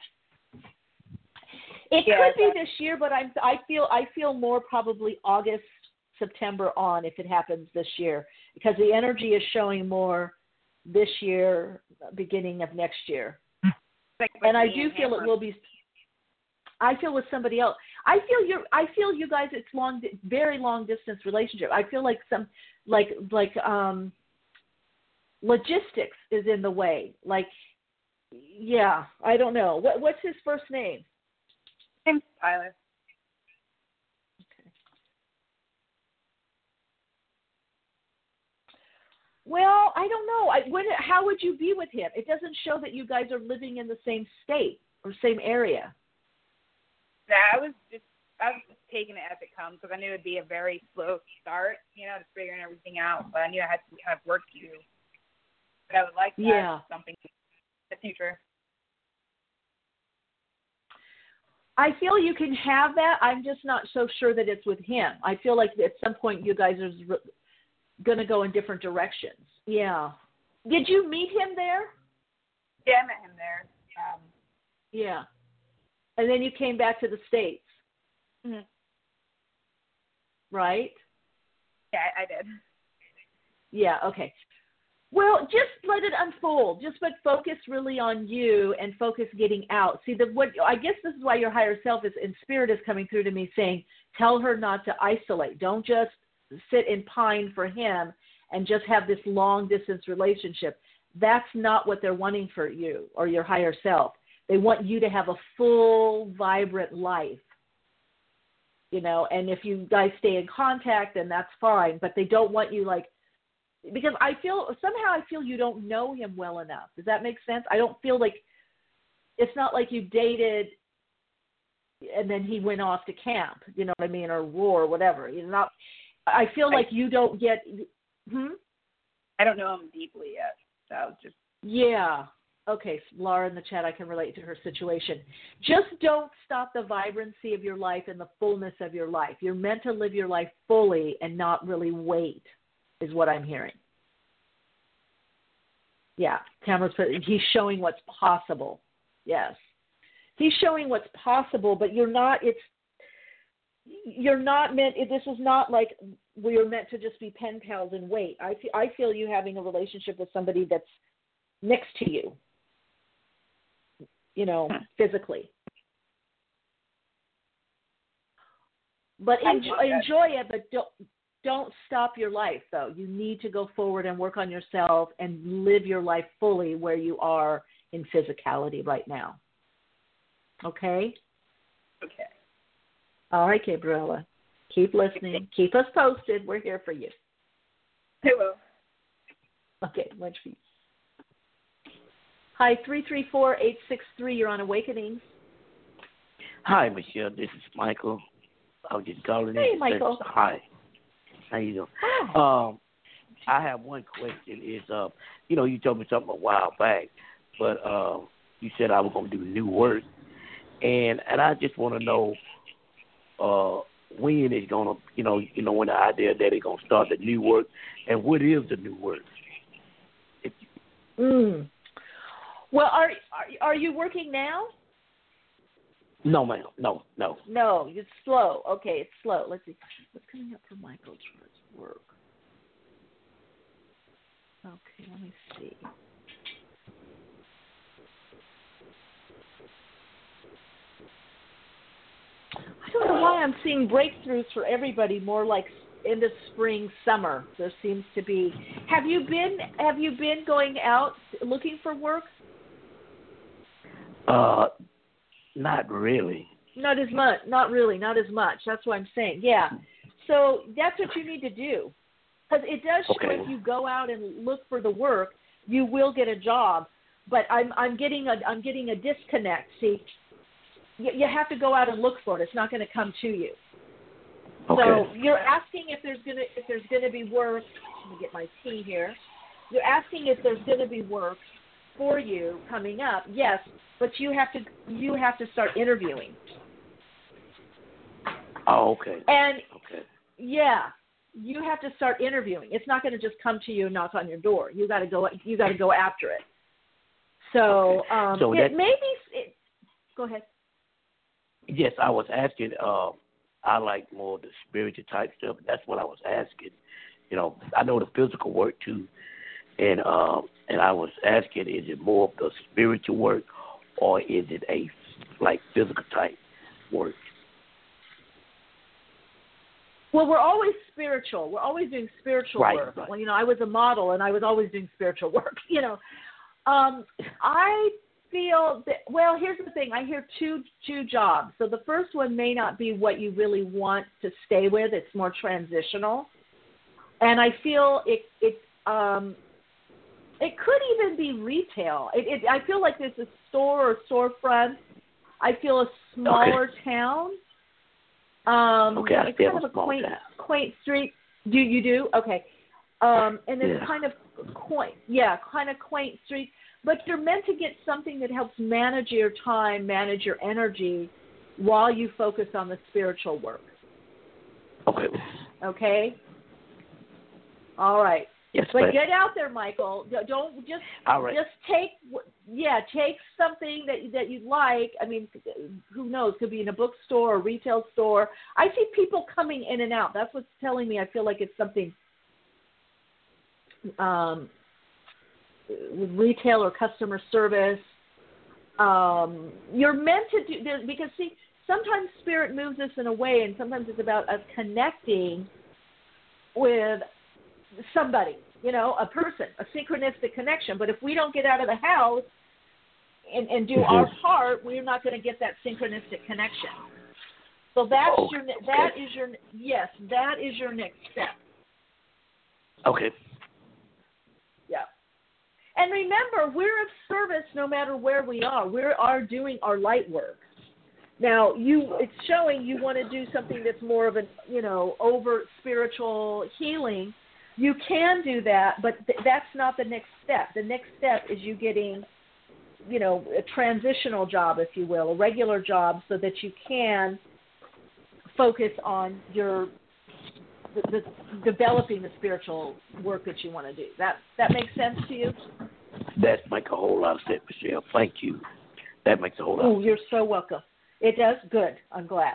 It yeah, could be this year, but I I feel I feel more probably August, September on if it happens this year, because the energy is showing more this year, beginning of next year. Like and I do feel it will be. I feel with somebody else. I feel you. I feel you guys. It's long, very long distance relationship. I feel like some, like like um, logistics is in the way. Like, yeah, I don't know. What what's his first name? Name's Tyler. Okay. Well, I don't know. I when how would you be with him? It doesn't show that you guys are living in the same state or same area. Yeah, I was just I was just taking it as it comes because I knew it'd be a very slow start, you know, just figuring everything out. But I knew I had some kind of work to do. But I would like to yeah. have something in the future. I feel you can have that. I'm just not so sure that it's with him. I feel like at some point you guys are re- going to go in different directions. Yeah. Did you meet him there? Yeah, I met him there. Um, yeah. And then you came back to the States. Mm-hmm. Right? Yeah, I, I did. Yeah, okay. Well, just let it unfold. Just but focus really on you and focus getting out. See, the what I guess this is why your higher self is in spirit is coming through to me saying, tell her not to isolate. Don't just sit and pine for him and just have this long distance relationship. That's not what they're wanting for you or your higher self. They want you to have a full, vibrant life. You know, and if you guys stay in contact, then that's fine. But they don't want you like, because I feel, somehow I feel you don't know him well enough. Does that make sense? I don't feel like, it's not like you dated and then he went off to camp, you know what I mean, or war or whatever. You're not, I feel like you don't get, hmm? I don't know him deeply yet. So I was just. Yeah. Okay, Laura in the chat, I can relate to her situation. Just don't stop the vibrancy of your life and the fullness of your life. You're meant to live your life fully and not really wait, is what I'm hearing. Yeah, Tamara's put, he's showing what's possible. Yes. He's showing what's possible, but you're not, it's, you're not meant, this is not like we're meant to just be pen pals and wait. I feel, I feel you having a relationship with somebody that's next to you. You know, physically. But enjoy, enjoy it, but don't don't stop your life, though. You need to go forward and work on yourself and live your life fully where you are in physicality right now. Okay? Okay. All right, Gabriella. Keep listening. Keep us posted. We're here for you. I will. Okay, much peace. Hi, three three four, eight six three. You're on Awakenings. Hi, Michelle. This is Michael. I was just calling hey, in. Michael. Say, hi. How you doing? Hi. Um, I have one question. Is uh, you know, you told me something a while back, but uh, you said I was going to do new work, and and I just want to know uh, when it's going to, you know, you know, when the idea that it's going to start the new work, and what is the new work? If, mm. Well, are, are are you working now? No, ma'am. No, no. No, it's slow. Okay, it's slow. Let's see. What's coming up for Michael's work? Okay, let me see. I don't know why I'm seeing breakthroughs for everybody more like into spring, summer. There seems to be. Have you been Have you been going out looking for work? Uh, not really. Not as much. Not really. Not as much. That's what I'm saying. Yeah. So that's what you need to do, because it does show okay. if you go out and look for the work, you will get a job. But I'm I'm getting a I'm getting a disconnect. See, you, you have to go out and look for it. It's not going to come to you. Okay. So you're asking if there's gonna if there's gonna be work. Let me get my tea here. You're asking if there's gonna be work for you coming up. Yes, but you have to you have to start interviewing. Oh, okay. And okay. yeah, you have to start interviewing. It's not going to just come to you and knock on your door. You got to go. You got to go after it. So, Okay. um, so it that, maybe. It, go ahead. Yes, I was asking. Uh, I like more of the spiritual type stuff. That's what I was asking. You know, I know the physical work too, and um, and I was asking, is it more of the spiritual work, or is it a like physical type work? Well, we're always spiritual. We're always doing spiritual right, work. Right. Well, you know, I was a model, and I was always doing spiritual work. You know, um, I feel that. Well, here's the thing. I hear two two jobs. So the first one may not be what you really want to stay with. It's more transitional, and I feel it it um, it could even be retail. It, it I feel like there's a store or storefront. I feel a smaller okay. town. Um, okay, I it's feel kind of a small quaint, town. quaint street. Do you do? Okay. Um, and it's Yeah. kind of quaint, yeah, kind of quaint street. But you're meant to get something that helps manage your time, manage your energy, while you focus on the spiritual work. Okay. Okay. All right. Yes, but ma'am. get out there, Michael. Don't just All right. just take yeah take something that that you like. I mean, who knows? Could be in a bookstore or retail store. I see people coming in and out. That's what's telling me. I feel like it's something um, with retail or customer service. Um, you're meant to do this because see, sometimes spirit moves us in a way, and sometimes it's about us connecting with somebody, you know, a person, a synchronistic connection. But if we don't get out of the house and, and do mm-hmm. our part, we're not going to get that synchronistic connection. So that's oh, your, okay. that is your, yes, that is your next step. Okay. Yeah. And remember, we're of service no matter where we are. We are doing our light work. Now, you, it's showing you want to do something that's more of an, you know, overt spiritual healing. You can do that, but th- that's not the next step. The next step is you getting, you know, a transitional job, if you will, a regular job, so that you can focus on your the, the developing the spiritual work that you want to do. That that makes sense to you? That makes a whole lot of sense, Michelle. Thank you. That makes a whole lot. Oh, you're so welcome. It does? Good. I'm glad.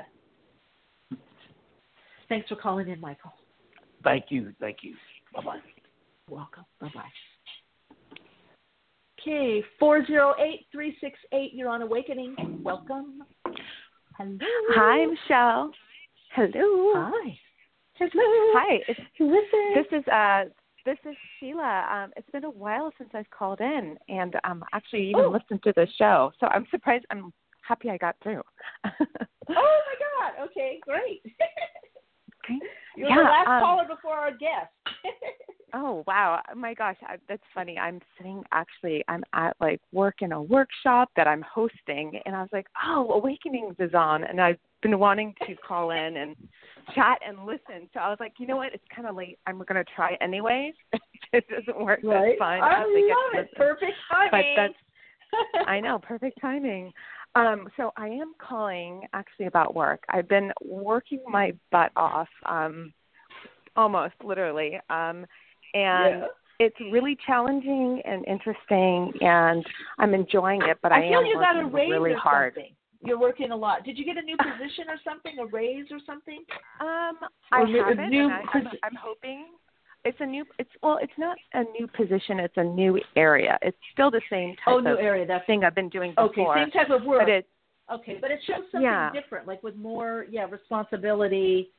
Thanks for calling in, Michael. Thank you. Thank you. Bye-bye. Welcome. Bye-bye. Okay, four oh eight, three six eight, you're on Awakening. Welcome. Hello. Hi, Michelle. Hello. Hi. Hello. Hi. It's, Listen. this is uh, this is Sheila. Um, it's been a while since I've called in, and um, actually even oh. listened to the show. So I'm surprised. I'm happy I got through. Oh my God. Okay, great. Okay. You're yeah, the last um, caller before our guest. Oh, wow. Oh, my gosh. I, that's funny. I'm sitting actually, I'm at like work in a workshop that I'm hosting. And I was like, oh, Awakenings is on. And I've been wanting to call in and chat and listen. So I was like, you know what? It's kind of late. I'm going to try anyways. If it doesn't work, right. that's fine. I I'll love it. Perfect timing. But that's, I know, perfect timing. Um, so I am calling actually about work. I've been working my butt off, um, almost literally, um, and yeah. it's really challenging and interesting, and I'm enjoying it. But I, I feel am you got a working raise really or hard. Something. You're working a lot. Did you get a new position or something? A raise or something? Um, or I new, haven't. New and I, I'm, I'm hoping. It's a new. It's well. It's not a new position. It's a new area. It's still the same type oh, new of area. That's thing I've been doing before. Okay, same type of work. But it, okay, but it shows something yeah. different, like with more, yeah, responsibility.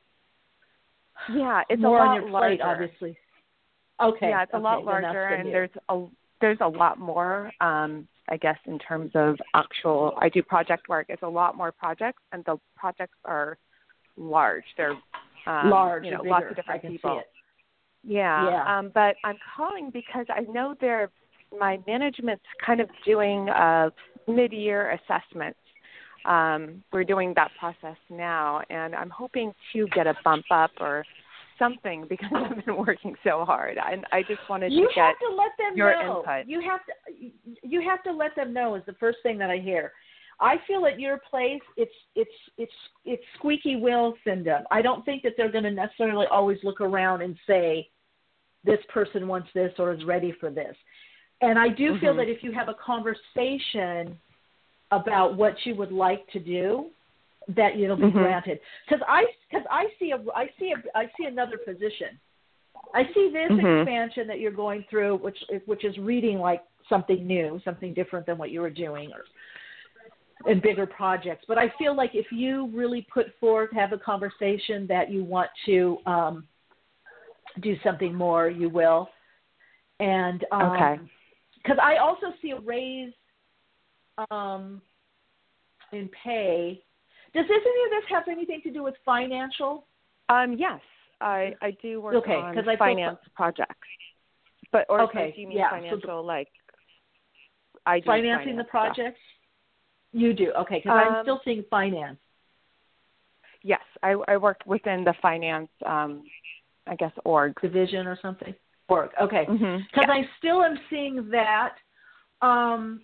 Yeah, it's more a lot on your plate, larger. obviously. Okay. Yeah, it's a okay, lot larger, and new. there's a there's a lot more. Um, I guess in terms of actual, I do project work. It's a lot more projects, and the projects are large. They're um, large, you know, bigger. lots of different I can people. See it. Yeah. Yeah. Um, but I'm calling because I know they're my management's kind of doing uh, mid-year assessments um, we're doing that process now, and I'm hoping to get a bump up or something because I've been working so hard. And I just wanted you to get have to let them your know. input. You have to you have to let them know is the first thing that I hear. I feel at your place it's it's it's it's squeaky wheel syndrome. I don't think that they're going to necessarily always look around and say this person wants this or is ready for this. And I do mm-hmm. feel that if you have a conversation about what you would like to do, that it'll be mm-hmm. granted. Because I because I see a I see a I see another position. I see this mm-hmm. expansion that you're going through, which which is reading like something new, something different than what you were doing, or and bigger projects. But I feel like if you really put forth, have a conversation that you want to um, do something more, you will. And um, okay, because I also see a raise um, in pay. Does this, any of this have anything to do with financial? Um, yes, I, I do work okay, on I finance feel... projects. But or okay, do you mean yeah. financial, so the, like I do financing the projects? Stuff. You do, okay, because um, I'm still seeing finance. Yes, I, I work within the finance, um, I guess, org. Division or something? Org, okay. Because mm-hmm. yeah. I still am seeing that. Um,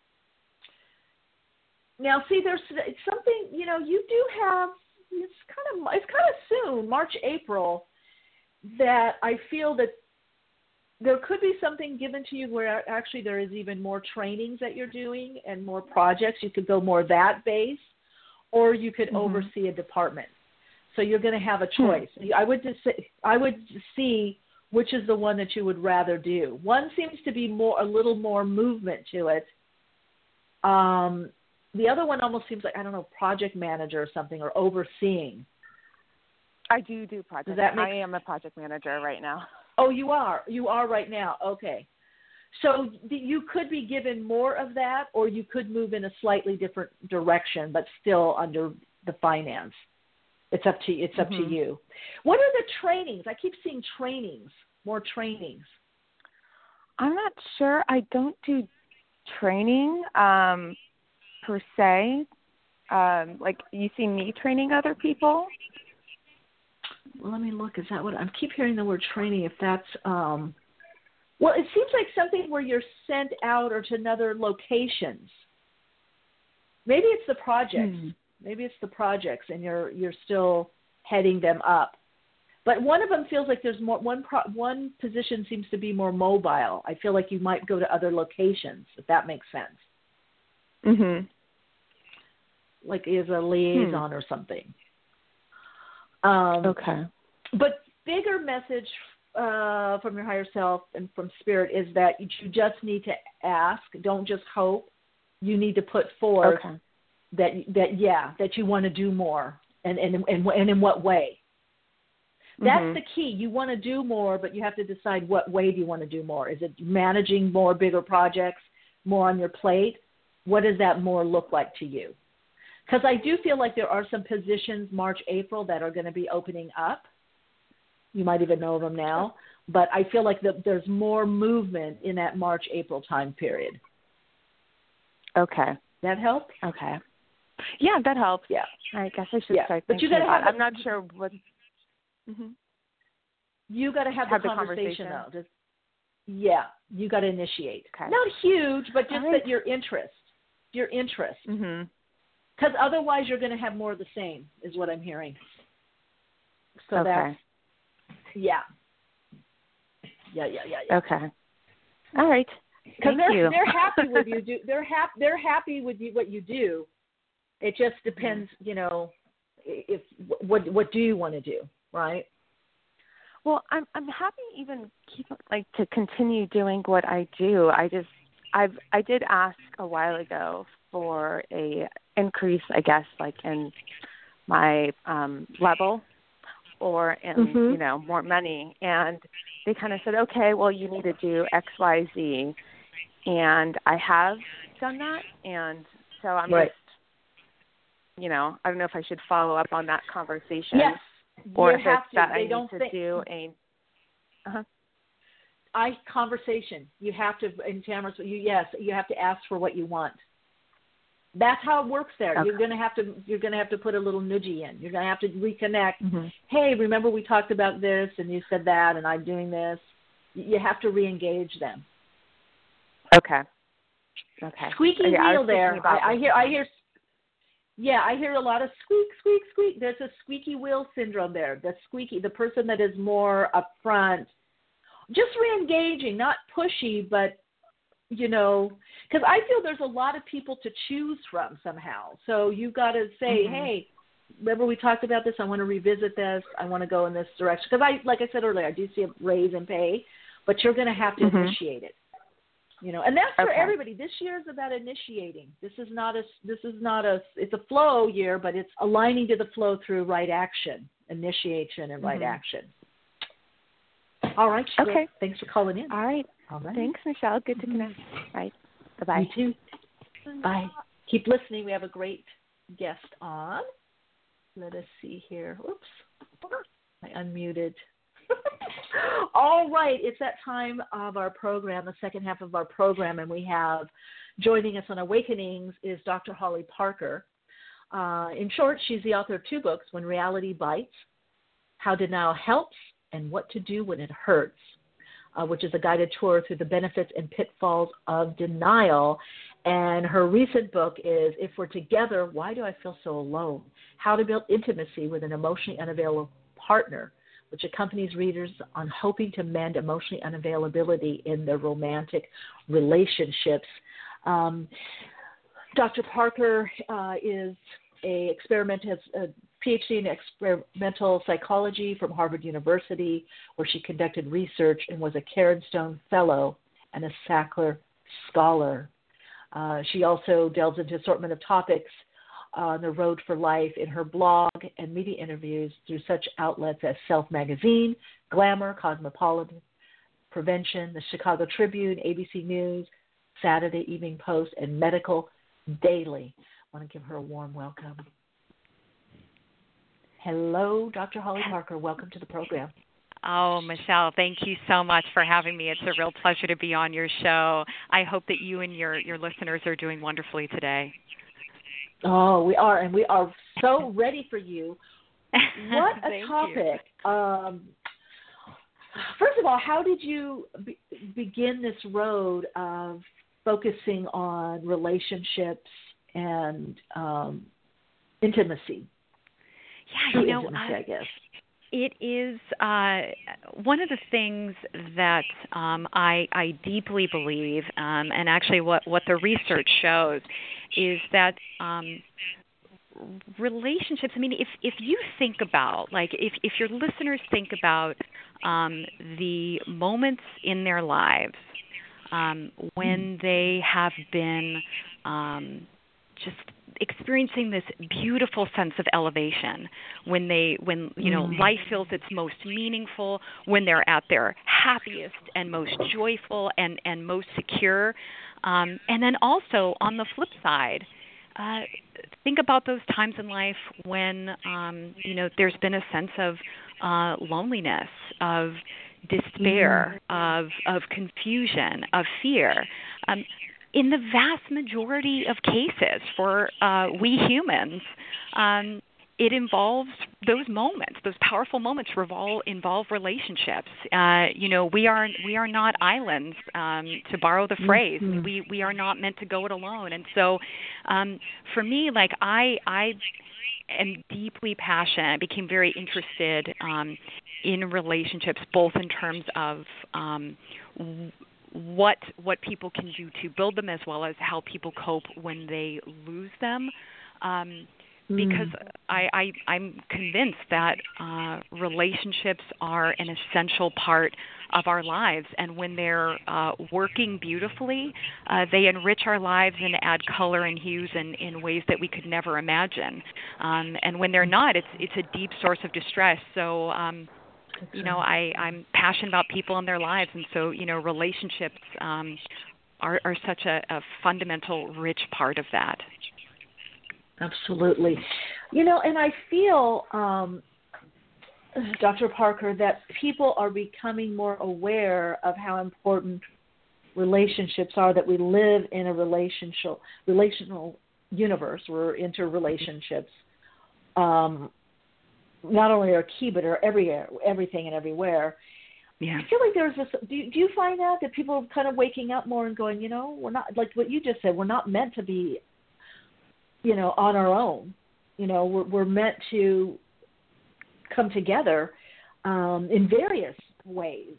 now, see, there's something, you know, you do have, it's kind of, it's kind of soon, March, April, that I feel that there could be something given to you where actually there is even more trainings that you're doing and more projects. You could go more that base, or you could mm-hmm. oversee a department. So you're going to have a choice. Hmm. I would just say, I would see which is the one that you would rather do. One seems to be more a little more movement to it. Um, the other one almost seems like, I don't know, project manager or something, or overseeing. I do do project. Does that make... I am a project manager right now. Oh, you are? You are right now. Okay. So you could be given more of that, or you could move in a slightly different direction, but still under the finance. It's up to it's up mm-hmm. to you. What are the trainings? I keep seeing trainings, more trainings. I'm not sure. I don't do training um, per se. Um, like you see me training other people. Let me look. Is that what I keep hearing the word training? If that's um, well, it seems like something where you're sent out or to another locations. Maybe it's the projects. Hmm. Maybe it's the projects, and you're you're still heading them up. But one of them feels like there's more. One pro, one position seems to be more mobile. I feel like you might go to other locations, if that makes sense. Mhm. Like as a liaison hmm. or something. Um, okay. But bigger message uh, from your higher self and from Spirit is that you just need to ask. Don't just hope. You need to put forth. Okay. That that yeah that you want to do more, and and and, and in what way. That's mm-hmm. the key. You want to do more, but you have to decide what way do you want to do more. Is it managing more bigger projects, more on your plate? What does that more look like to you? Because I do feel like there are some positions March, April that are going to be opening up. You might even know them now, but I feel like the, there's more movement in that March, April time period. Okay. That help? Okay. Yeah, that helps. Yeah. I guess I should yeah. start but thinking you gotta about have it. I'm not sure what... Mm-hmm. You got to have, have the, the conversation, conversation. though. Just, yeah, you got to initiate. Okay. Not huge, but just right. that your interest. Your interest. Mm-hmm. Because otherwise you're going to have more of the same, is what I'm hearing. So okay. that's, yeah. Yeah, yeah, yeah, yeah. Okay. All right. Because they're you. they're happy with you. Do they're happy? They're happy with you, what you do. It just depends, you know, if what what do you want to do, right? Well, I'm I'm happy even keep like to continue doing what I do. I just I've I did ask a while ago for a increase, I guess, like in my um, level or in mm-hmm. you know more money, and they kind of said, okay, well you need to do X, Y, Z. And I have done that, and so I'm right. just, you know, I don't know if I should follow up on that conversation. Yes, or you if have it's to. that They I don't need think... to do a. Uh-huh. I conversation. You have to in Tamara's. You yes, you have to ask for what you want. That's how it works there. Okay. You're gonna have to you're gonna have to put a little nudgy in. You're gonna have to reconnect. Mm-hmm. Hey, remember we talked about this and you said that and I'm doing this. You have to re-engage them. Okay. Okay. Squeaky yeah, wheel there. About I, I hear I hear yeah, I hear a lot of squeak, squeak, squeak. There's a squeaky wheel syndrome there. The squeaky, the person that is more upfront, just re-engaging, not pushy, but you know, because I feel there's a lot of people to choose from somehow. So you've got to say, mm-hmm. hey, remember we talked about this? I want to revisit this. I want to go in this direction. Because I, like I said earlier, I do see a raise in pay, but you're going to have to mm-hmm. initiate it. You know, and that's for okay. everybody. This year is about initiating. This is not a. This is not a. It's a flow year, but it's aligning to the flow through right action, initiation, and right mm-hmm. action. All right. Sheila, okay. Thanks for calling in. All right. All right. Thanks, Michelle. Good to connect. Bye. Bye-bye. You too. Bye. Keep listening. We have a great guest on. Let us see here. Oops. I unmuted. All right. It's that time of our program, the second half of our program, and we have joining us on Awakenings is Doctor Holly Parker. Uh, in short, she's the author of two books, When Reality Bites, How Denial Helps, and What to Do When It Hurts. Uh, which is a guided tour through the benefits and pitfalls of denial. And her recent book is If We're Together, Why Do I Feel So Alone? How to Build Intimacy with an Emotionally Unavailable Partner, which accompanies readers on hoping to mend emotionally unavailability in their romantic relationships. Um, Doctor Parker uh, is a experiment, has a P H D in experimental psychology from Harvard University, where she conducted research and was a Karen Stone Fellow and a Sackler Scholar. Uh, she also delves into assortment of topics on the road for life in her blog and media interviews through such outlets as Self Magazine, Glamour, Cosmopolitan, Prevention, the Chicago Tribune, A B C News, Saturday Evening Post, and Medical Daily. I want to give her a warm welcome. Hello, Doctor Holly Parker. Welcome to the program. Oh, Michelle, thank you so much for having me. It's a real pleasure to be on your show. I hope that you and your, your listeners are doing wonderfully today. Oh, we are, and we are so ready for you. What a topic. Um, first of all, how did you be- begin this road of focusing on relationships and um, intimacy? Yeah, you True know, intimacy, uh, I guess. It is uh, one of the things that um, I, I deeply believe, um, and actually what, what the research shows, is that um, relationships, I mean, if, if you think about, like, if, if your listeners think about um, the moments in their lives um, when they have been um, just experiencing this beautiful sense of elevation, when they, when you know, mm. life feels its most meaningful, when they're at their happiest and most joyful and, and most secure. Um, and then also on the flip side, uh, think about those times in life when, um, you know, there's been a sense of uh, loneliness, of despair, mm. of, of confusion, of fear. Um, In the vast majority of cases for uh, we humans, um, it involves those moments, those powerful moments revol- involve relationships. Uh, you know, we are we are not islands, um, to borrow the phrase. Mm-hmm. We we are not meant to go it alone. And so, um, for me, like I I am deeply passionate. I became very interested um, in relationships, both in terms of um, what what people can do to build them, as well as how people cope when they lose them. Um, because mm. I, I, I'm convinced that uh, relationships are an essential part of our lives, and when they're uh, working beautifully, uh, they enrich our lives and add color and hues in, in ways that we could never imagine. Um, and when they're not, it's it's a deep source of distress. So. Um, You know, I, I'm passionate about people in their lives, and so, you know, relationships um, are, are such a, a fundamental, rich part of that. Absolutely. You know, and I feel, um, Doctor Parker, that people are becoming more aware of how important relationships are, that we live in a relational, relational universe, we're interrelationships, um, not only are key, but are everywhere, everything and everywhere. Yeah. I feel like there's this, do you, do you find that, that people are kind of waking up more and going, you know, we're not, like what you just said, we're not meant to be, you know, on our own. You know, we're, we're meant to come together um, in various ways.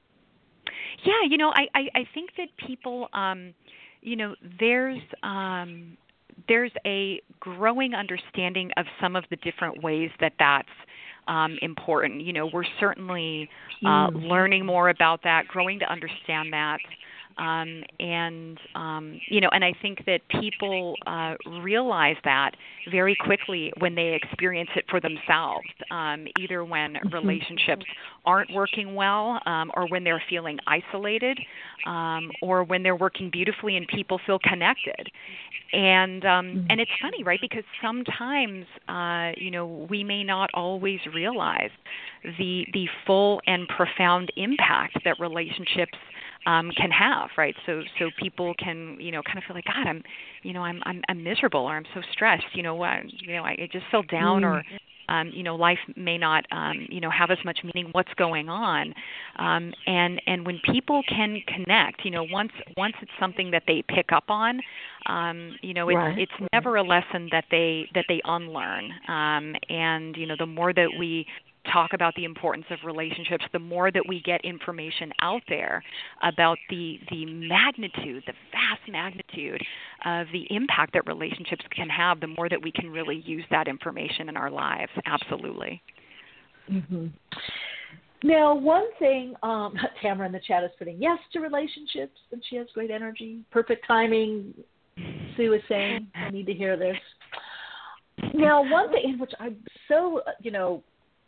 Yeah, you know, I, I, I think that people, um, you know, there's um, there's a growing understanding of some of the different ways that that's um, important. You know, we're certainly uh, mm. learning more about that, growing to understand that. Um, and, um, you know, and I think that people uh, realize that very quickly when they experience it for themselves, um, either when relationships aren't working well um, or when they're feeling isolated um, or when they're working beautifully and people feel connected. And um, and it's funny, right, because sometimes, uh, you know, we may not always realize the the full and profound impact that relationships Um, can have, right? So, so people can, you know, kind of feel like, God, I'm, you know, I'm, I'm, I'm miserable, or I'm so stressed, you know, I, you know, I, I just feel down, mm. or, um, you know, life may not, um, you know, have as much meaning. What's going on? Um, and and when people can connect, you know, once once it's something that they pick up on, um, you know, it's right. it's never a lesson that they that they unlearn. Um, and you know, the more that we talk about the importance of relationships, the more that we get information out there about the the magnitude, the vast magnitude of the impact that relationships can have, the more that we can really use that information in our lives. Absolutely. Mm-hmm. Now, one thing, um, Tamara in the chat is putting yes to relationships, and she has great energy, perfect timing. Sue is saying, I need to hear this. Now, one thing in which I'm so, you know,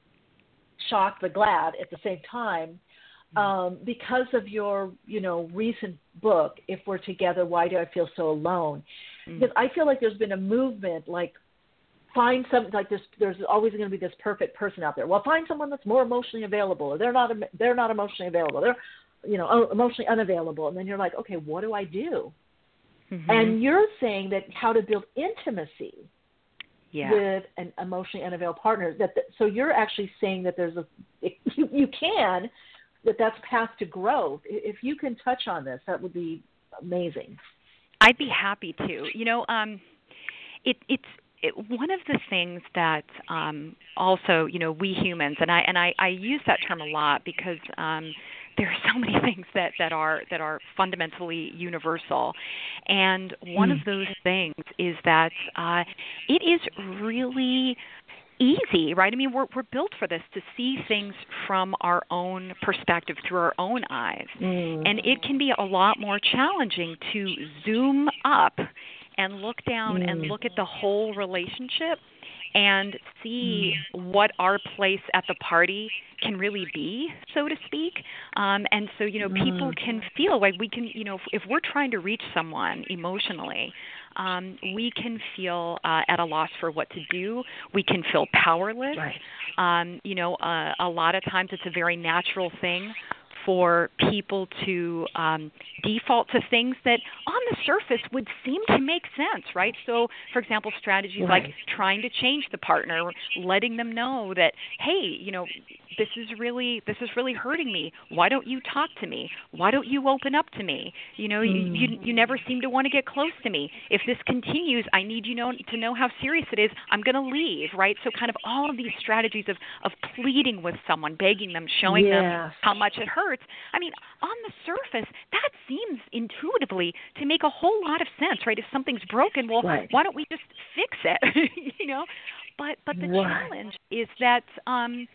shocked but glad at the same time, um, because of your, you know, recent book, If We're Together, Why Do I Feel So Alone? Mm. Because I feel like there's been a movement, like, find some, like this, there's always going to be this perfect person out there. Well, find someone that's more emotionally available, or they're not, they're not emotionally available. They're, you know, emotionally unavailable. And then you're like, okay, what do I do? Mm-hmm. And you're saying that how to build intimacy yeah. with an emotionally unavailable partner. That the, so you're actually saying that there's a you, you can that that's path to growth. If you can touch on this, that would be amazing. I'd be happy to. You know, um, it, it's it, one of the things that um, also, you know, we humans, and I and I, I use that term a lot because um, there are so many things that, that are that are fundamentally universal, and one mm. of those things is that uh, it is really easy, right? I mean, we're we're built for this, to see things from our own perspective, through our own eyes, mm. and it can be a lot more challenging to zoom up and look down mm. and look at the whole relationship and see what our place at the party can really be, so to speak. Um, and so, you know, mm. people can feel like we can, you know, if, if we're trying to reach someone emotionally, um, we can feel uh, at a loss for what to do. We can feel powerless. Right. Um, you know, uh, a lot of times it's a very natural thing for people to um, default to things that on the surface would seem to make sense, right? So, for example, strategies right. like trying to change the partner, letting them know that, hey, you know, this is really this is really hurting me. Why don't you talk to me? Why don't you open up to me? You know, mm. you you never seem to want to get close to me. If this continues, I need you know to know how serious it is. I'm going to leave, right? So kind of all of these strategies of, of pleading with someone, begging them, showing yeah. them how much it hurts. I mean, on the surface, that seems intuitively to make a whole lot of sense, right? If something's broken, well, right. why don't we just fix it, you know? But but the right. challenge is that um,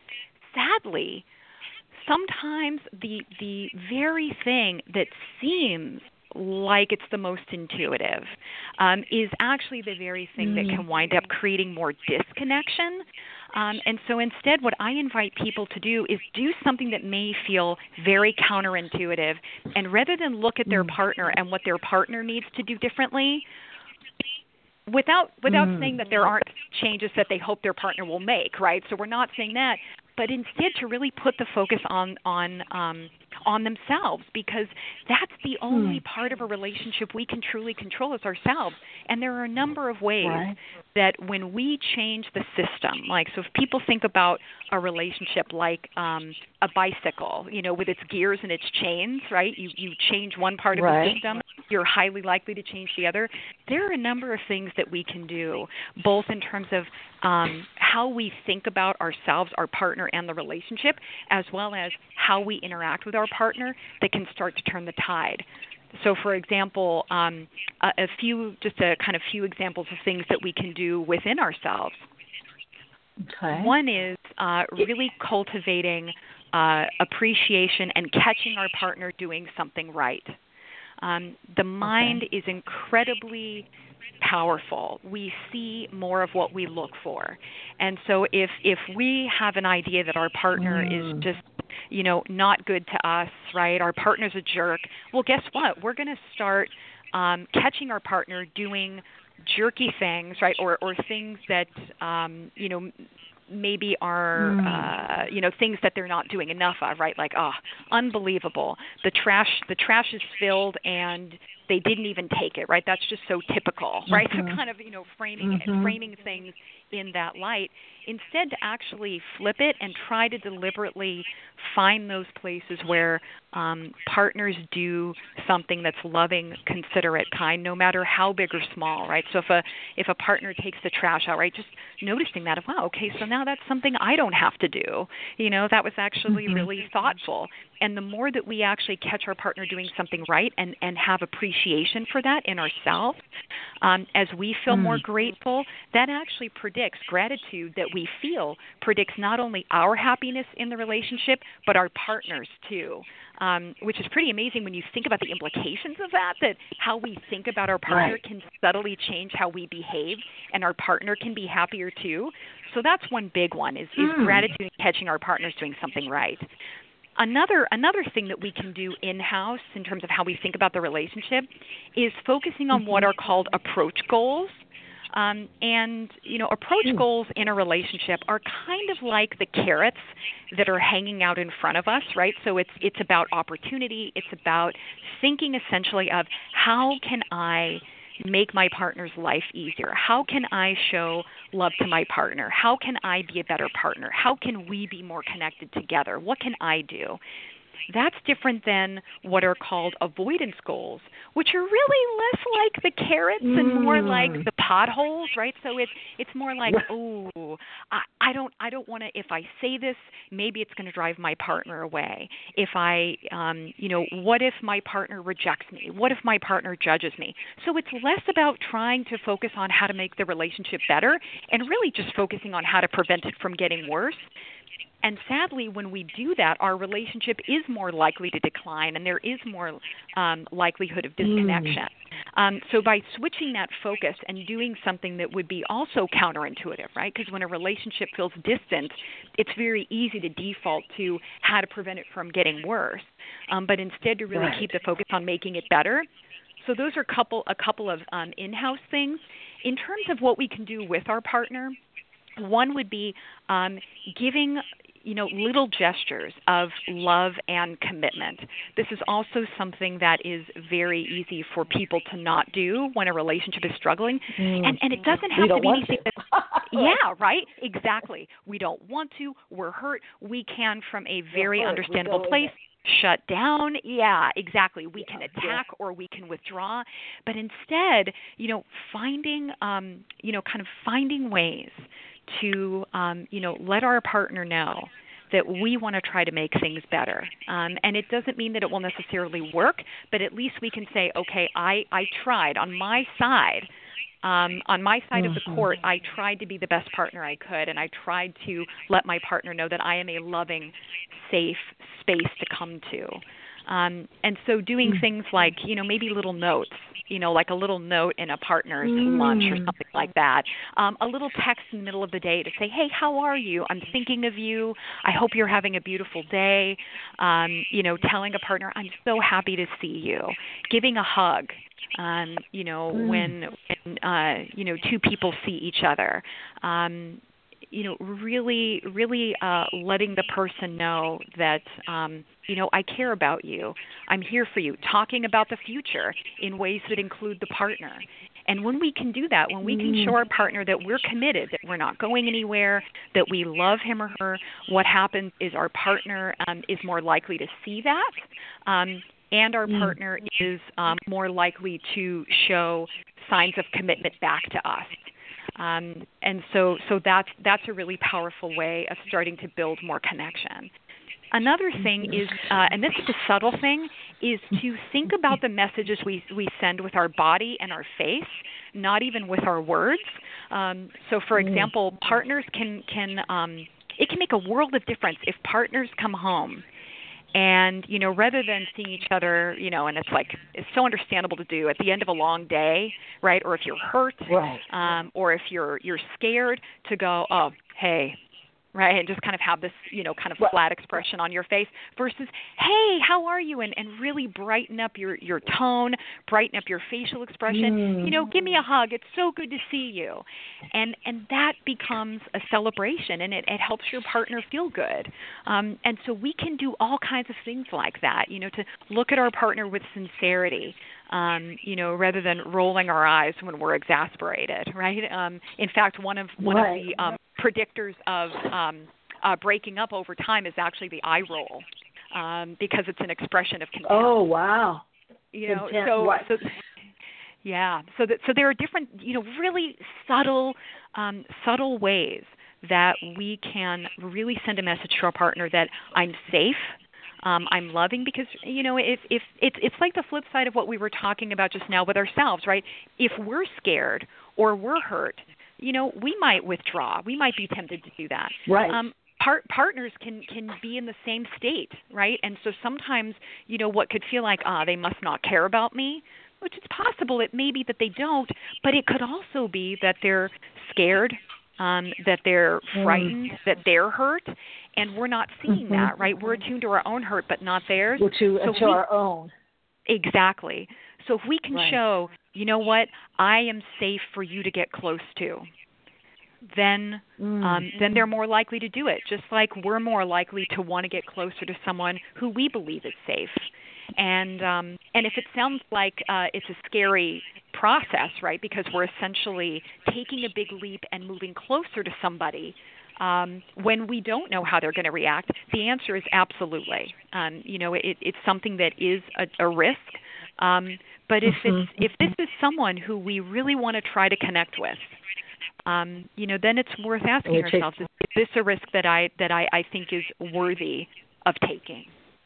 sadly, sometimes the the very thing that seems like it's the most intuitive um, is actually the very thing mm. that can wind up creating more disconnection. Um, and so instead, what I invite people to do is do something that may feel very counterintuitive, and rather than look at their mm. partner and what their partner needs to do differently, without without mm. saying that there aren't changes that they hope their partner will make, right? So we're not saying that. but instead to really put the focus on on um, on themselves, because that's the only Hmm. part of a relationship we can truly control is ourselves. And there are a number of ways Right. that when we change the system, like, so if people think about a relationship like um, a bicycle, you know, with its gears and its chains, right? You you change one part of Right. the system, you're highly likely to change the other. There are a number of things that we can do, both in terms of um, how we think about ourselves, our partner, and the relationship, as well as how we interact with our partner, that can start to turn the tide. So, for example, um, a, a few, just a kind of few examples of things that we can do within ourselves. Okay. One is uh, really cultivating uh, appreciation and catching our partner doing something right. Um, the mind Okay. is incredibly powerful. We see more of what we look for. And so if if we have an idea that our partner Mm. is just, you know, not good to us, right? Our partner's a jerk. Well, guess what? We're going to start um, catching our partner doing jerky things, right? Or or things that um, you know, maybe are Mm. uh, you know, things that they're not doing enough of, right? Like, oh, unbelievable. The trash the trash is filled and they didn't even take it, right? That's just so typical, right? Mhm. So kind of, you know, framing Mhm. framing things in that light, instead to actually flip it and try to deliberately find those places where um, partners do something that's loving, considerate, kind, no matter how big or small, right? So if a if a partner takes the trash out, right, just noticing that, wow, okay, so now that's something I don't have to do. You know, that was actually Mhm. really thoughtful. And the more that we actually catch our partner doing something right and, and have appreciation for that in ourselves, um, as we feel Mm. more grateful, that actually predicts gratitude that we feel, predicts not only our happiness in the relationship, but our partners too, um, which is pretty amazing when you think about the implications of that, that how we think about our partner Right. can subtly change how we behave, and our partner can be happier too. So that's one big one, is, is Mm. gratitude and catching our partners doing something right. Another another thing that we can do in-house in terms of how we think about the relationship is focusing on what Mhm. are called approach goals. Um, and, you know, approach Mm. goals in a relationship are kind of like the carrots that are hanging out in front of us, right? So it's it's about opportunity. It's about thinking essentially of how can I make my partner's life easier? How can I show love to my partner? How can I be a better partner? How can we be more connected together? What can I do? That's different than what are called avoidance goals, which are really less like the carrots and more like Mm. the potholes, right? So it's it's more like, Right. oh, I, I don't I don't want to. If I say this, maybe it's going to drive my partner away. If I, um, you know, what if my partner rejects me? What if my partner judges me? So it's less about trying to focus on how to make the relationship better, and really just focusing on how to prevent it from getting worse. And sadly, when we do that, our relationship is more likely to decline, and there is more um, likelihood of disconnection. Um, so by switching that focus and doing something that would be also counterintuitive, right? Because when a relationship feels distant, it's very easy to default to how to prevent it from getting worse. Um, but instead, to really Right. keep the focus on making it better. So those are a couple a couple of um, in-house things. In terms of what we can do with our partner, one would be um, giving, you know, little gestures of love and commitment. This is also something that is very easy for people to not do when a relationship is struggling. Mm. And and it doesn't We have to don't be want anything to. that yeah, right? Exactly. We don't want to. We're hurt. We can, from a very hurt. We understandable go in place, shut down. Yeah, exactly. We Yeah, can yeah. attack or we can withdraw. But instead, you know, finding, um, you know, kind of finding ways to, um, you know, let our partner know that we want to try to make things better. Um, and it doesn't mean that it will necessarily work, but at least we can say, okay, I, I tried on my side. Um, on my side of the Mhm. court, I tried to be the best partner I could, and I tried to let my partner know that I am a loving, safe space to come to. Um, and so doing Mm. things like, you know, maybe little notes, you know, like a little note in a partner's Mm. lunch or something like that. Um, a little text in the middle of the day to say, hey, how are you? I'm thinking of you. I hope you're having a beautiful day. Um, you know, telling a partner, I'm so happy to see you. Giving a hug. Um, you know, Mm. when, when uh, you know, two people see each other. Um, you know, really, really uh, letting the person know that, um, you know, I care about you. I'm here for you. Talking about the future in ways that include the partner. And when we can do that, when we can show our partner that we're committed, that we're not going anywhere, that we love him or her, what happens is our partner um, is more likely to see that, um, and our partner is um, more likely to show signs of commitment back to us. Um, and so, so that's that's a really powerful way of starting to build more connection. Another thing is, uh, and this is a subtle thing, is to think about the messages we we send with our body and our face, not even with our words. Um, so, for example, partners can can um, it can make a world of difference if partners come home. And, you know, rather than seeing each other, you know, and it's like, it's so understandable to do at the end of a long day, right? Or if you're hurt, right. um, or if you're you're scared, to go, oh, hey, right, and just kind of have this, you know, kind of flat expression on your face versus, hey, how are you? And, and really brighten up your, your tone, brighten up your facial expression. Mm. You know, give me a hug. It's so good to see you. And and that becomes a celebration, and it, it helps your partner feel good. Um, and so we can do all kinds of things like that, you know, to look at our partner with sincerity. Um, you know, rather than rolling our eyes when we're exasperated, right? Um, in fact, one of one right. of the um, predictors of um, uh, breaking up over time is actually the eye roll, um, because it's an expression of contempt. Oh, wow! You know, contempt. so, Right. so yeah, so that so there are different, you know, really subtle, um, subtle ways that we can really send a message to our partner that I'm safe. Um, I'm loving, because, you know, if, if it's it's like the flip side of what we were talking about just now with ourselves, right? If we're scared or we're hurt, you know, we might withdraw. We might be tempted to do that. Right. Um, part, partners can, can be in the same state, right? And so sometimes, you know, what could feel like, ah, they must not care about me, which is possible. It may be that they don't, but it could also be that they're scared, um, that they're frightened, mm. that they're hurt. And we're not seeing mm-hmm. that, right? We're attuned to our own hurt, but not theirs. We're to, so to we, our own. Exactly. So if we can right. show, you know what, I am safe for you to get close to, then mm. um, then they're more likely to do it, just like we're more likely to want to get closer to someone who we believe is safe. And um, and if it sounds like uh, it's a scary process, right, because we're essentially taking a big leap and moving closer to somebody, Um, when we don't know how they're going to react, the answer is absolutely. Um, you know, it, it's something that is a, a risk. Um, but if mm-hmm. it's if this is someone who we really want to try to connect with, um, you know, then it's worth asking Which ourselves: is, is this a risk that I that I, I think is worthy of taking?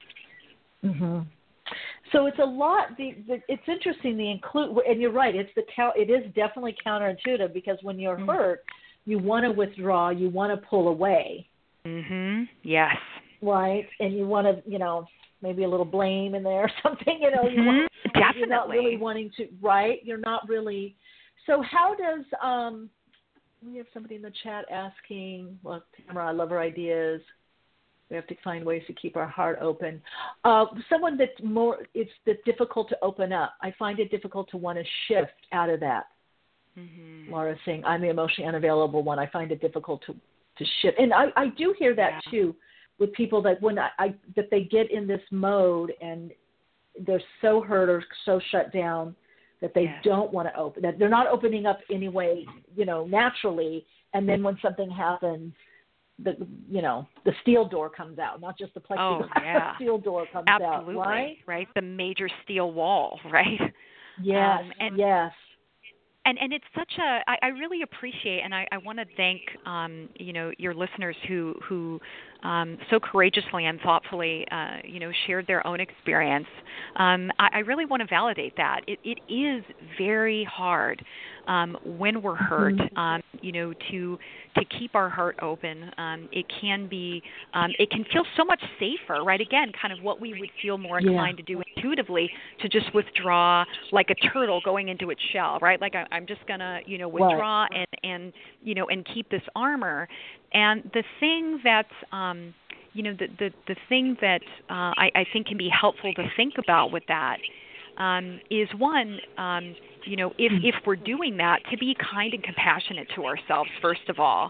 Mm-hmm. So it's a lot. The, the, it's interesting. The include, and you're right. It's the it is definitely counterintuitive, because when you're mm-hmm. hurt, you want to withdraw, you want to pull away. Mhm. Yes. Right, and you want to, you know, maybe a little blame in there or something. You know, mm-hmm. you want, Definitely. You're not really wanting to. Right, you're not really. So how does um? We have somebody in the chat asking. Well, Tamara, I love her ideas. We have to find ways to keep our heart open. Uh, someone that's more, it's that's difficult to open up. I find it difficult to want to shift out of that. Mm-hmm. Laura saying, I'm the emotionally unavailable one. I find it difficult to, to shift. And I, I do hear that yeah. too with people that when I, I that they get in this mode and they're so hurt or so shut down that they yeah. don't want to open, that they're not opening up anyway, you know, naturally. And then when something happens, the you know the steel door comes out, not just the plexiglass. Oh, yeah. The steel door comes Absolutely. out, right? Right, the major steel wall, right? Yes, um, and, yes. And and it's such a I, I really appreciate, and I, I want to thank um, you know your listeners who who um, so courageously and thoughtfully uh, you know shared their own experience. Um, I, I really want to validate that it it is very hard um, when we're hurt. Mm-hmm. Um, you know to to keep our heart open. Um, it can be um, it can feel so much safer, right? Again, kind of what we would feel more inclined yeah. to do intuitively, to just withdraw like a turtle going into its shell, right? Like I, I'm just gonna, you know, withdraw right. and, and you know and keep this armor. And the thing that's um, you know the the, the thing that uh, I, I think can be helpful to think about with that um, is one. Um, You know, if, if we're doing that, to be kind and compassionate to ourselves, first of all.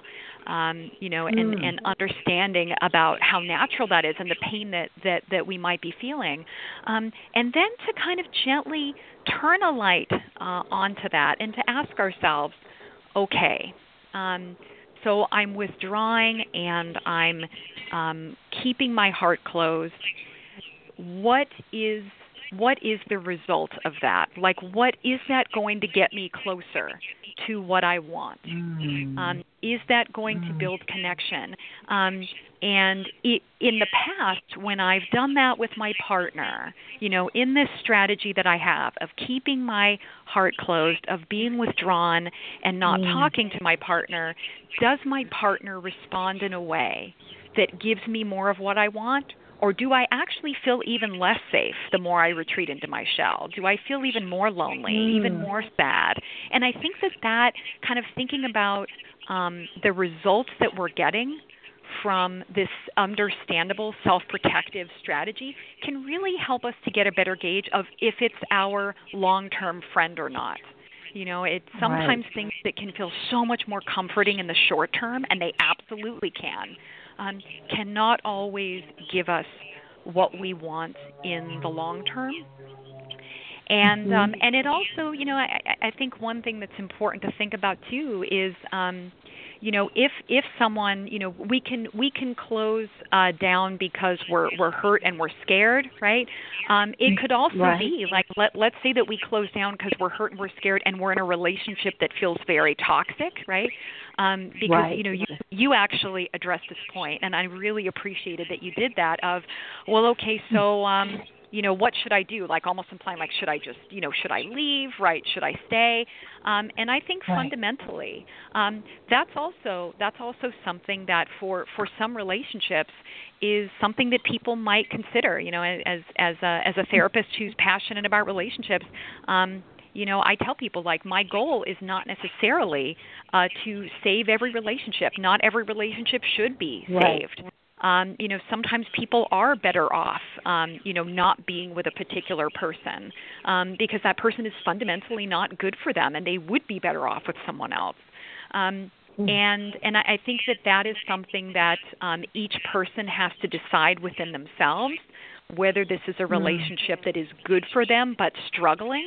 um, you know, and, Mm. and understanding about how natural that is and the pain that, that, that we might be feeling. Um, and then to kind of gently turn a light uh, onto that and to ask ourselves, okay, um, so I'm withdrawing and I'm um, keeping my heart closed. What is what is the result of that? Like, what is that going to get me closer to what I want? Mm. Um, is that going Mm. to build connection? Um, and it, in the past, when I've done that with my partner, you know, in this strategy that I have of keeping my heart closed, of being withdrawn and not Mm. talking to my partner, does my partner respond in a way that gives me more of what I want? Or do I actually feel even less safe the more I retreat into my shell? Do I feel even more lonely, Mm. even more sad? And I think that that kind of thinking about um, the results that we're getting from this understandable self-protective strategy can really help us to get a better gauge of if it's our long-term friend or not. You know, it's sometimes Right. things that can feel so much more comforting in the short term, and they absolutely can, um, cannot always give us what we want in the long term. And Mhm. um, and it also, you know, I, I think one thing that's important to think about too is, um, you know, if if someone, you know, we can we can close uh, down because we're we're hurt and we're scared, right? Um, it could also Right. be like let let's say that we close down because we're hurt and we're scared and we're in a relationship that feels very toxic, right? Um, because Right. you know you you actually addressed this point, and I really appreciated that you did that. Of well, okay, so. Um, you know, what should I do? Like almost implying like, should I just, you know, should I leave, right? Should I stay? Um, and I think Right. fundamentally, um, that's also that's also something that for, for some relationships is something that people might consider. You know, as as a, as a therapist who's passionate about relationships, um, you know, I tell people like my goal is not necessarily uh, to save every relationship. Not every relationship should be Right. saved. Um, you know, sometimes people are better off, um, you know, not being with a particular person um, because that person is fundamentally not good for them, and they would be better off with someone else. Um, Mm. and and I I think that that is something that um, each person has to decide within themselves whether this is a relationship that is good for them but struggling.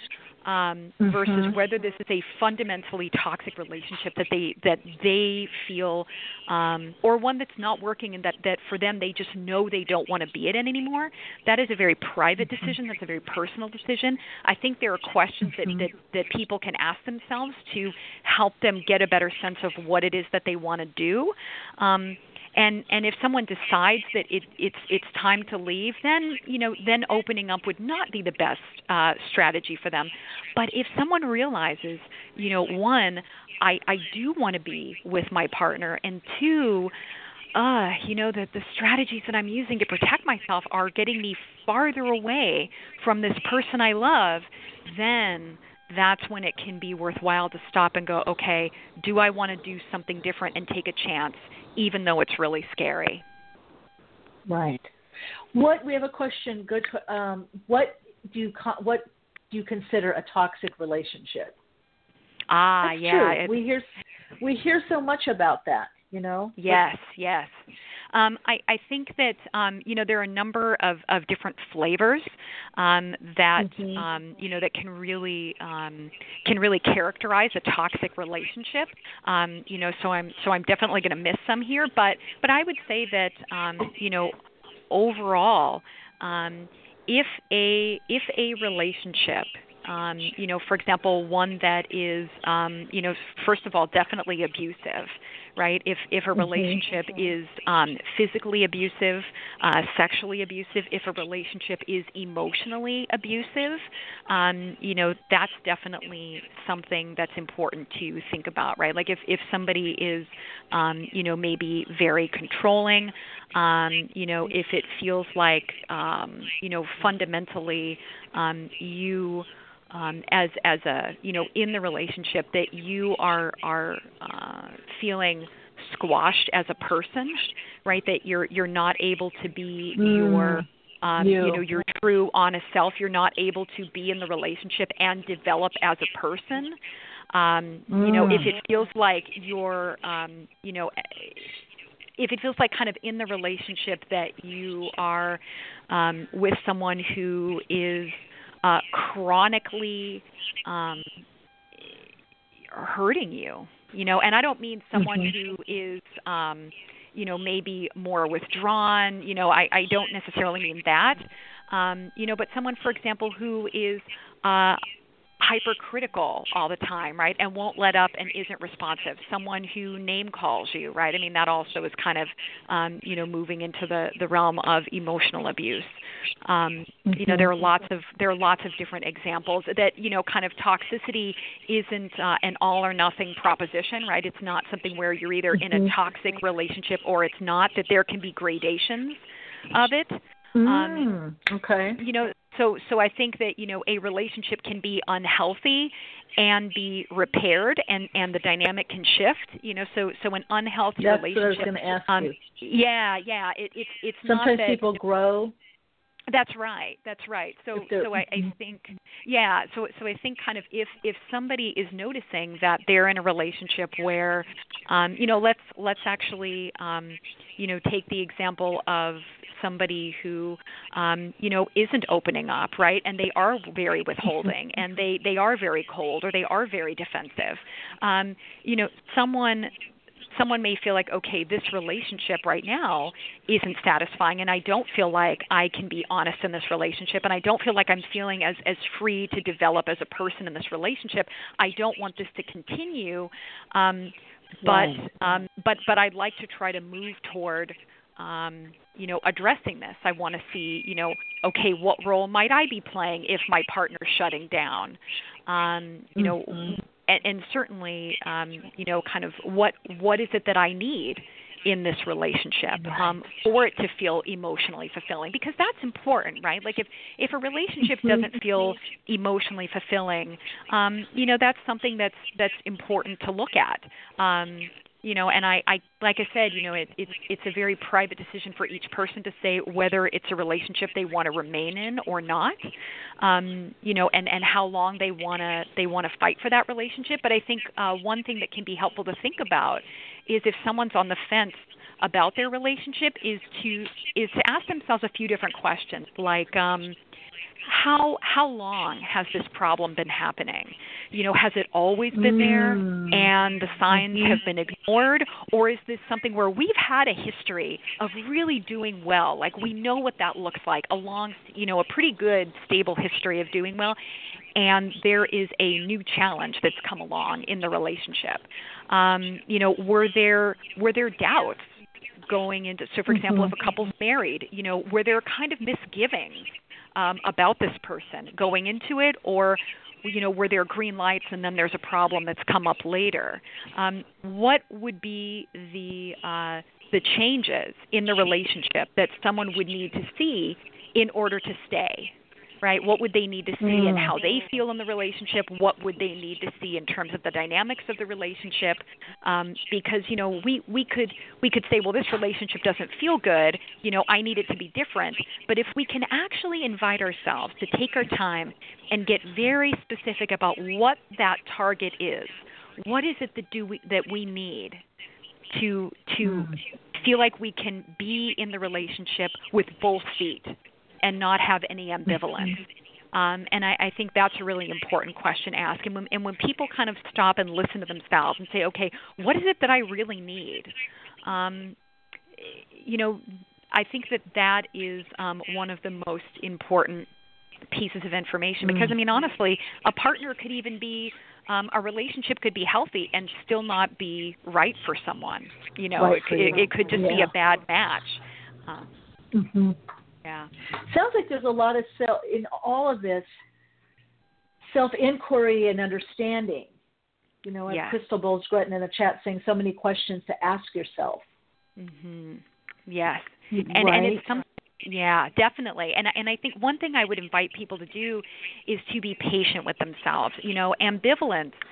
Um, versus Mhm. whether this is a fundamentally toxic relationship that they that they feel, um, or one that's not working and that, that for them they just know they don't want to be it in anymore. That is a very private decision. That's a very personal decision. I think there are questions that, that, that people can ask themselves to help them get a better sense of what it is that they want to do. Um, And and if someone decides that it, it's it's time to leave, then you know then opening up would not be the best uh, strategy for them. But if someone realizes, you know, one, I I do want to be with my partner, and two, uh, you know, that the strategies that I'm using to protect myself are getting me farther away from this person I love, then that's when it can be worthwhile to stop and go, okay, do I want to do something different and take a chance, even though it's really scary? Right. What we have a question. Good. Um, what do you co- what do you consider a toxic relationship? Ah, That's yeah. true. It, We hear we hear so much about that. You know. Yes, yes. Um, I, I think that um, you know there are a number of, of different flavors um, that Mhm. um, you know that can really um, can really characterize a toxic relationship. Um, you know, so I'm so I'm definitely going to miss some here, but but I would say that um, you know overall, um, if a if a relationship um, you know, for example, one that is, um, you know, first of all, definitely abusive, right? If if a relationship is um, physically abusive, uh, sexually abusive, if a relationship is emotionally abusive, um, you know, that's definitely something that's important to think about, right? Like if if somebody is, um, you know, maybe very controlling, um, you know, if it feels like, um, you know, fundamentally um, you Um, as as a you know in the relationship that you are are uh, feeling squashed as a person, right? That you're you're not able to be Mm, your um, you. you know your true honest self. You're not able to be in the relationship and develop as a person. Um, mm. You know, if it feels like you're, um, you know, if it feels like kind of in the relationship that you are um, with someone who is uh, chronically um, hurting you, you know, and I don't mean someone mm-hmm. who is, um, you know, maybe more withdrawn, you know, I, I don't necessarily mean that, um, you know, but someone, for example, who is uh, hypercritical all the time, right, and won't let up and isn't responsive. Someone who name calls you, right? I mean, that also is kind of, um, you know, moving into the, the realm of emotional abuse. Um, mm-hmm. You know, there are lots of there are lots of different examples that, you know, kind of toxicity isn't uh, an all or nothing proposition, right? It's not something where you're either mm-hmm. in a toxic relationship or it's not. That there can be gradations of it. Mm, um, okay. You know, so so I think that, you know, a relationship can be unhealthy and be repaired, and, and the dynamic can shift. You know, so so an unhealthy That's relationship. That's what I was going to ask um, you. Yeah, yeah. It, it's it's sometimes not that people grow. That's right. That's right. So so I, I think yeah, so so I think kind of if if somebody is noticing that they're in a relationship where um, you know, let's let's actually um, you know, take the example of somebody who um, you know, isn't opening up, right? And they are very withholding and they, they are very cold or they are very defensive. Um, you know, someone Someone may feel like, okay, this relationship right now isn't satisfying, and I don't feel like I can be honest in this relationship, and I don't feel like I'm feeling as, as free to develop as a person in this relationship. I don't want this to continue, um, but um, but but I'd like to try to move toward, um, you know, addressing this. I want to see, you know, okay, what role might I be playing if my partner's shutting down? Um, you know. Mm-hmm. And, and certainly, um, you know, kind of what what is it that I need in this relationship um, for it to feel emotionally fulfilling? Because that's important, right? Like if, if a relationship doesn't feel emotionally fulfilling, um, you know, that's something that's that's important to look at. Um, you know, and I, I like I said, you know, it, it's it's a very private decision for each person to say whether it's a relationship they want to remain in or not. Um, you know, and, and how long they wanna they wanna fight for that relationship. But I think uh, one thing that can be helpful to think about is if someone's on the fence about their relationship, is to is to ask themselves a few different questions, like um, how how long has this problem been happening? You know, has it always been there and the signs have been ignored, or is this something where we've had a history of really doing well? Like we know what that looks like, along, you know, a pretty good stable history of doing well, and there is a new challenge that's come along in the relationship. Um, you know, were there were there doubts going into, so for example, mm-hmm. if a couple's married, you know, were there kind of misgivings um, about this person going into it, or you know, were there green lights and then there's a problem that's come up later? Um, what would be the uh, the changes in the relationship that someone would need to see in order to stay? Right? What would they need to see mm. in how they feel in the relationship? What would they need to see in terms of the dynamics of the relationship? Um, because, you know, we, we could we could say, well, this relationship doesn't feel good. You know, I need it to be different. But if we can actually invite ourselves to take our time and get very specific about what that target is, what is it that do we, that we need to to mm. feel like we can be in the relationship with both feet and not have any ambivalence. Um, and I, I think that's a really important question to ask. And when, and when people kind of stop and listen to themselves and say, okay, what is it that I really need? Um, you know, I think that that is um, one of the most important pieces of information. Because, I mean, honestly, a partner could even be, um, a relationship could be healthy and still not be right for someone. You know, right it, it, it could just yeah. be a bad match. Um, mm-hmm. Yeah. Sounds like there's a lot of self in all of this, self-inquiry and understanding. You know, and yes. Crystal Bowles Gretton in the chat saying so many questions to ask yourself. Mm-hmm. Yes. Right. And, and it's something, yeah, definitely. And and I think one thing I would invite people to do is to be patient with themselves. You know, ambivalence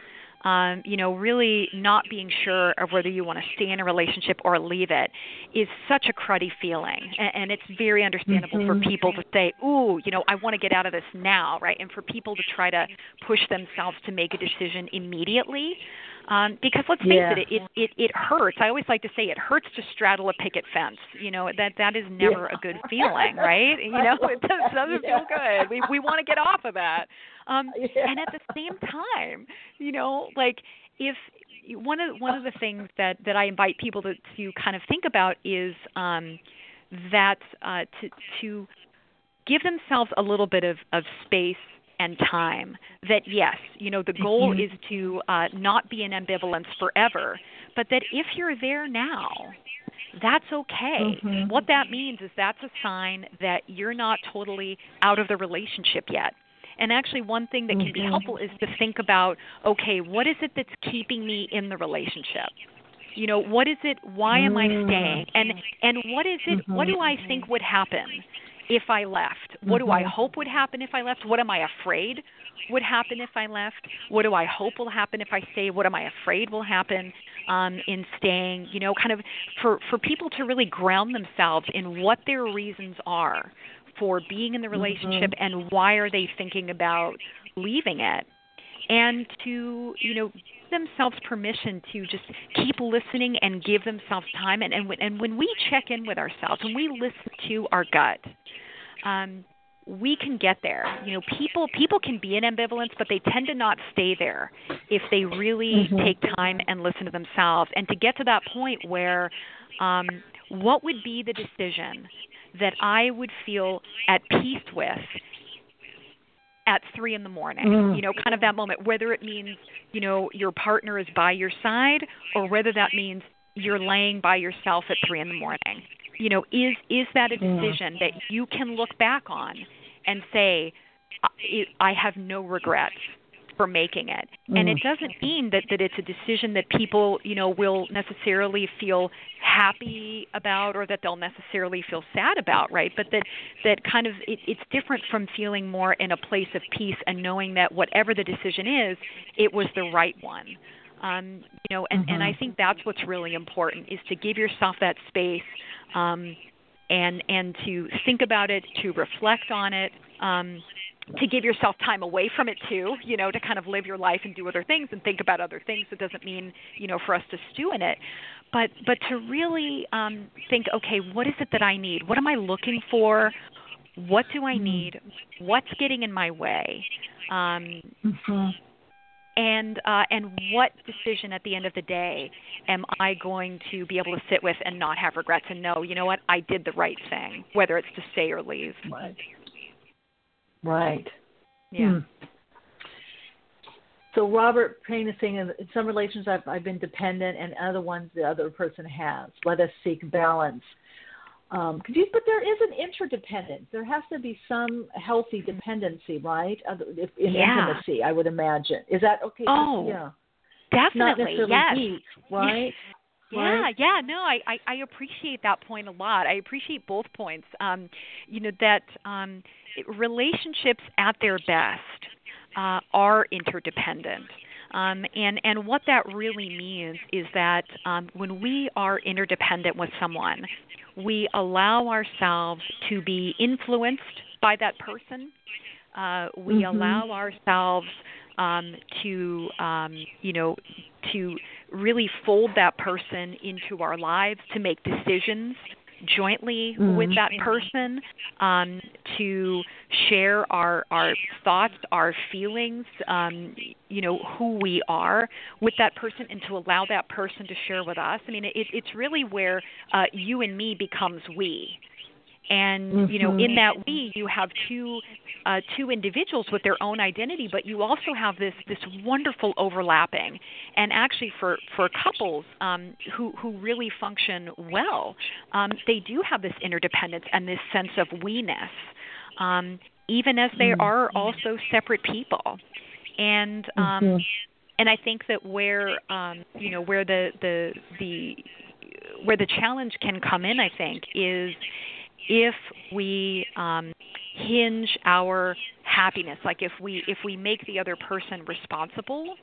um, you know, really not being sure of whether you want to stay in a relationship or leave it is such a cruddy feeling. And, and it's very understandable mm-hmm. for people to say, ooh, you know, I want to get out of this now, right? And for people to try to push themselves to make a decision immediately. Um, because let's face yeah. it, it, it, it hurts. I always like to say it hurts to straddle a picket fence. You know, that, that is never yeah. a good feeling, right? You know, it doesn't yeah. feel good. We, we want to get off of that. Um, yeah. And at the same time, you know, like if one of one of the things that, that I invite people to, to kind of think about is um, that uh, to to give themselves a little bit of, of space and time. That yes, you know, the goal mm-hmm. is to uh, not be in ambivalence forever, but that if you're there now, that's okay. Mm-hmm. What that means is that's a sign that you're not totally out of the relationship yet. And actually one thing that can mm-hmm. be helpful is to think about, okay, what is it that's keeping me in the relationship? You know, what is it, why am I staying? And and what is it, mm-hmm. what do I think would happen if I left? What do I hope would happen if I left? What am I afraid would happen if I left? What do I hope will happen if I stay? What am I afraid will happen um, in staying? You know, kind of for, for people to really ground themselves in what their reasons are for being in the relationship mm-hmm. and why are they thinking about leaving it. And to, you know, give themselves permission to just keep listening and give themselves time. And, and, when, and when we check in with ourselves, when we listen to our gut, um, we can get there. You know, people people can be in ambivalence, but they tend to not stay there if they really mm-hmm. take time and listen to themselves. And to get to that point where um, what would be the decision that I would feel at peace with at three in the morning, mm. you know, kind of that moment, whether it means, you know, your partner is by your side or whether that means you're laying by yourself at three in the morning. You know, is is that a decision mm. that you can look back on and say, I have no regrets for making it? Mm. And it doesn't mean that, that it's a decision that people, you know, will necessarily feel happy about or that they'll necessarily feel sad about, right? But that, that kind of, it, it's different from feeling more in a place of peace and knowing that whatever the decision is, it was the right one. Um, you know, and, mm-hmm. and I think that's what's really important is to give yourself that space um, and and to think about it, to reflect on it, um, to give yourself time away from it too, you know, to kind of live your life and do other things and think about other things. It doesn't mean, you know, for us to stew in it, but but to really um, think, okay, what is it that I need? What am I looking for? What do I need? What's getting in my way? Um, mm-hmm. And uh, and what decision at the end of the day am I going to be able to sit with and not have regrets and know, you know what, I did the right thing, whether it's to stay or leave. Right. Right. Yeah. Hmm. So Robert Payne is saying in some relations I've, I've been dependent and other ones the other person has. Let us seek balance. Um, could you, but there is an interdependence. There has to be some healthy dependency, right? If, in yeah. intimacy, I would imagine. Is that okay? Oh, yeah. Definitely. Not necessarily yes. deep, right? Yeah, right? yeah, no, I, I, I appreciate that point a lot. I appreciate both points. Um, you know, that um, relationships at their best uh, are interdependent. Um, and, and what that really means is that um, when we are interdependent with someone, we allow ourselves to be influenced by that person. Uh, we mm-hmm. allow ourselves um, to, um, you know, to really fold that person into our lives, to make decisions jointly mm-hmm. with that person, um, to share our, our thoughts, our feelings, um, you know, who we are with that person, and to allow that person to share with us. I mean, it, it's really where uh, you and me becomes we. And, mm-hmm. you know, in that we, you have two uh, two individuals with their own identity, but you also have this, this wonderful overlapping. And actually for, for couples um, who, who really function well, um, they do have this interdependence and this sense of we-ness, um, even as they mm-hmm. are also separate people. And um, mm-hmm. and I think that where, um, you know, where the, the, the, where the challenge can come in, I think, is if we um, hinge our happiness, like if we if we make the other person responsible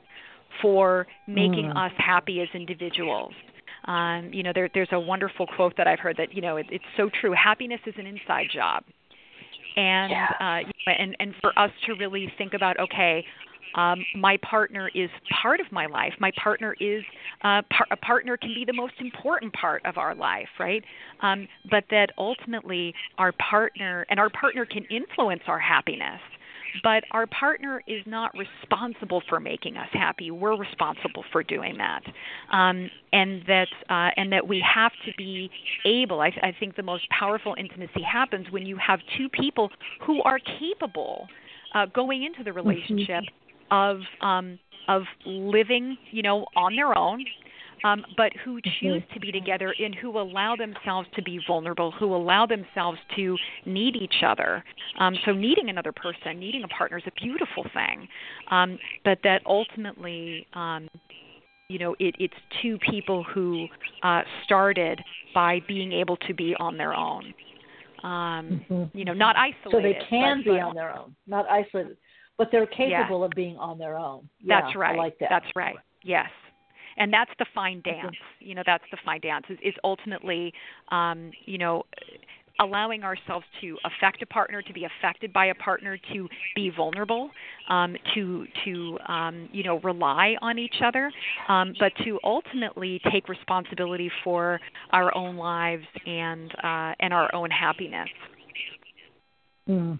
for making Mm. us happy as individuals. Um, you know, there, there's a wonderful quote that I've heard that, you know, it, it's so true. Happiness is an inside job. And, Yeah. uh, you know, and, and for us to really think about, okay, um, my partner is part of my life. My partner is, uh, par- a partner can be the most important part of our life, right? Um, but that ultimately our partner, and our partner can influence our happiness. But our partner is not responsible for making us happy. We're responsible for doing that, um, and that uh, and that we have to be able. I, I think the most powerful intimacy happens when you have two people who are capable uh, going into the relationship mm-hmm. of um, of living, you know, on their own. Um, but who choose to be together and who allow themselves to be vulnerable, who allow themselves to need each other. Um, so needing another person, needing a partner is a beautiful thing. Um, but that ultimately, um, you know, it, it's two people who uh, started by being able to be on their own. Um, mm-hmm. You know, not isolated. So they can but, be but, on their own, not isolated, but they're capable yeah. of being on their own. Yeah, That's right. I like that. That's right. Yes. And that's the fine dance. You know, that's the fine dance is, is ultimately, um, you know, allowing ourselves to affect a partner, to be affected by a partner, to be vulnerable, um, to, to um, you know, rely on each other, um, but to ultimately take responsibility for our own lives and uh, and our own happiness. Mm.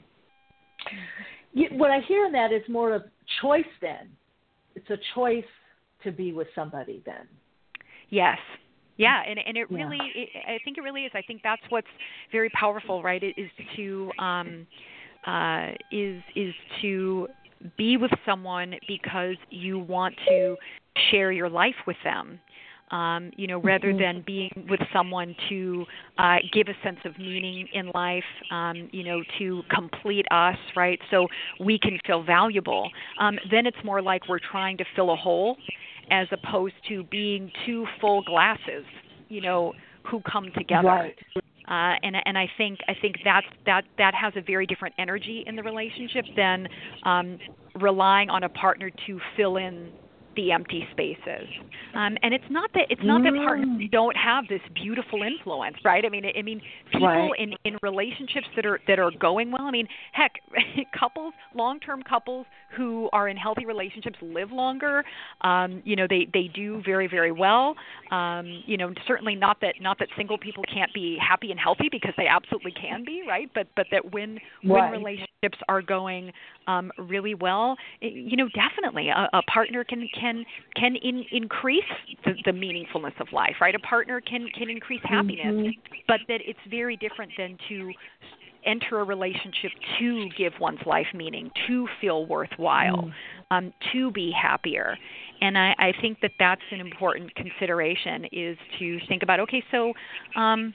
You, what I hear in that is more of choice then. It's a choice to be with somebody then. Yes. Yeah, and and it yeah. really, it, I think it really is. I think that's what's very powerful, right? It is to um, uh, is is to be with someone because you want to share your life with them. Um, you know, rather mm-hmm. than being with someone to uh, give a sense of meaning in life, um, you know, to complete us, right? So we can feel valuable. Um, then it's more like we're trying to fill a hole, as opposed to being two full glasses, you know, who come together. Right. Uh, and and I think I think that's, that that has a very different energy in the relationship than um, relying on a partner to fill in the empty spaces. Um, and it's not that it's not mm. that partners don't have this beautiful influence, right? I mean, I mean, people right. in, in relationships that are that are going well. I mean, heck, couples, long-term couples who are in healthy relationships live longer. Um, you know, they, they do very very well. Um, you know, certainly not that not that single people can't be happy and healthy, because they absolutely can be, right? But but that when right. when relationships are going um, really well, it, you know, definitely a, a partner can can can in, increase the, the meaningfulness of life, right? A partner can can increase happiness, mm-hmm. but that it's very different than to enter a relationship to give one's life meaning, to feel worthwhile, mm. um, to be happier. And I, I think that that's an important consideration, is to think about, okay, so um,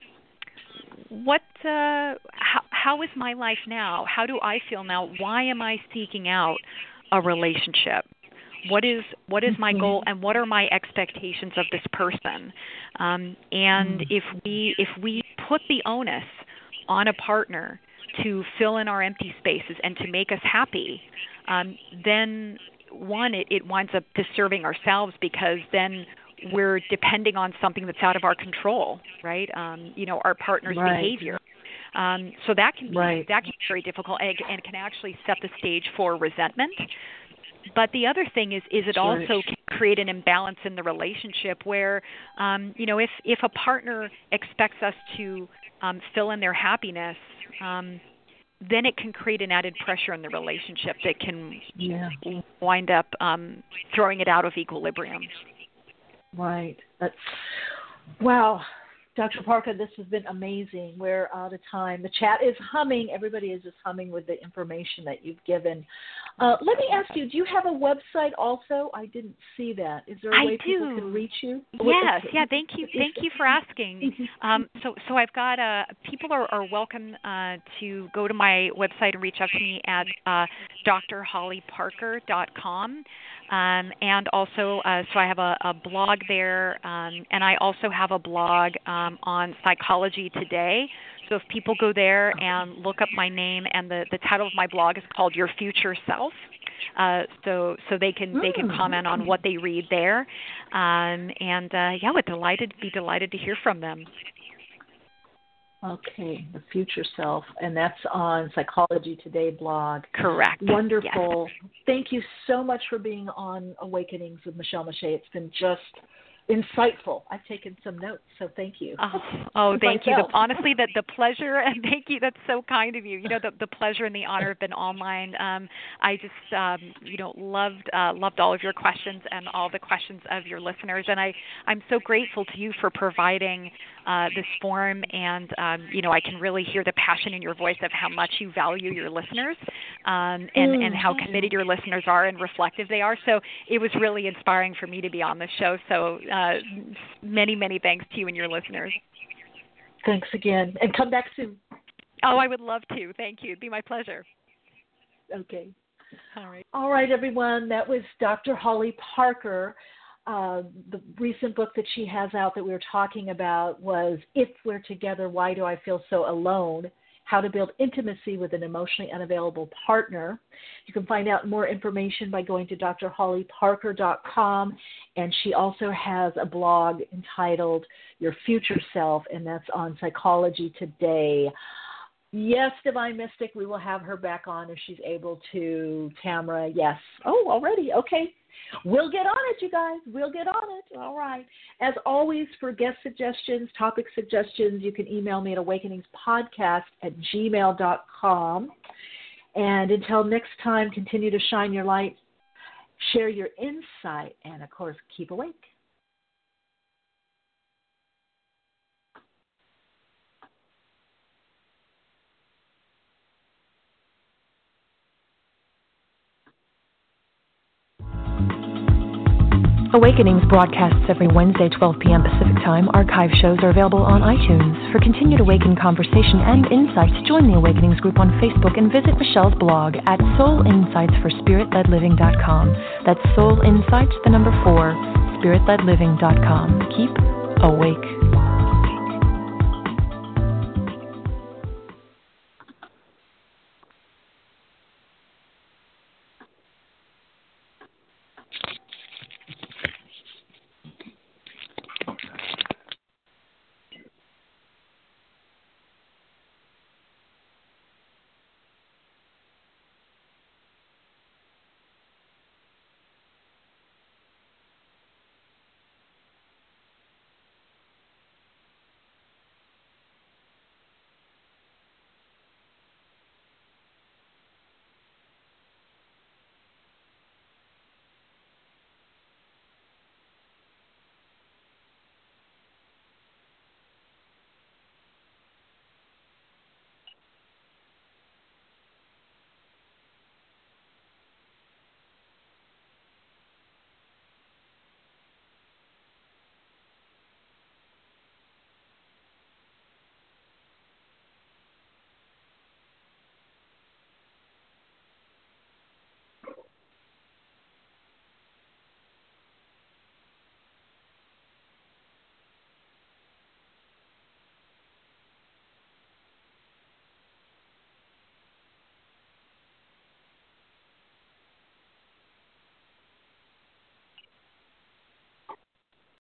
what, uh, how, how is my life now? How do I feel now? Why am I seeking out a relationship? What is what is my goal, and what are my expectations of this person? Um, and if we if we put the onus on a partner to fill in our empty spaces and to make us happy, um, then one, it, it winds up disturbing ourselves, because then we're depending on something that's out of our control, right? Um, you know, our partner's right. behavior. Um, so that can be right. that can be very difficult, and, and can actually set the stage for resentment. But the other thing is, is it sure. also can create an imbalance in the relationship where, um, you know, if, if a partner expects us to um, fill in their happiness, um, then it can create an added pressure in the relationship that can yeah. wind up um, throwing it out of equilibrium. Right. That's, wow. Doctor Parker, this has been amazing. We're out of time. The chat is humming. Everybody is just humming with the information that you've given. Uh, let me ask you, do you have a website also? I didn't see that. Is there a I way do. people can reach you? Yes, yeah, thank you. Thank you for asking. Um, so, so I've got, uh, people are, are welcome uh, to go to my website and reach out to me at uh, d r holly parker dot com. Um, and also, uh, so I have a, a blog there, um, and I also have a blog um, on Psychology Today. So if people go there and look up my name, and the, the title of my blog is called Your Future Self, uh, so so they can mm. they can comment on what they read there. Um, and uh, yeah, would delighted be delighted to hear from them. Okay, the future self, and that's on Psychology Today blog. Correct. Wonderful. Yes. Thank you so much for being on Awakenings with Michelle Meiche. It's been just insightful. I've taken some notes, so thank you. Oh, oh thank you. The, honestly, that the pleasure and thank you. That's so kind of you. You know, the the pleasure and the honor have been all mine. Um, I just, um, you know, loved uh, loved all of your questions and all the questions of your listeners, and I I'm so grateful to you for providing uh, this forum. And um, you know, I can really hear the passion in your voice of how much you value your listeners, um, and mm. and how committed your listeners are and reflective they are. So it was really inspiring for me to be on this show. So. Uh, many, many thanks to you and your listeners. Thanks again. And come back soon. Oh, I would love to. Thank you. It'd be my pleasure. Okay. All right. All right, everyone. That was Doctor Holly Parker. Uh, the recent book that she has out that we were talking about was If We're Together, Why Do I Feel So Alone? How to Build Intimacy with an Emotionally Unavailable Partner. You can find out more information by going to d r holly parker dot com, and she also has a blog entitled Your Future Self, and that's on Psychology Today. Yes, Divine Mystic, we will have her back on if she's able to. Tamara, yes. Oh, already, okay. We'll get on it, you guys. We'll get on it. All right. As always, for guest suggestions, topic suggestions, you can email me at awakeningspodcast at gmail dot com. And until next time, continue to shine your light, share your insight, and, of course, keep awake. Awakenings broadcasts every Wednesday, twelve p.m. Pacific Time. Archive shows are available on iTunes. For continued Awaken conversation and insights, join the Awakenings group on Facebook and visit Michelle's blog at soul insights for spirit led living dot com. That's Soul Insights, the number four, spirit led living dot com. Keep awake.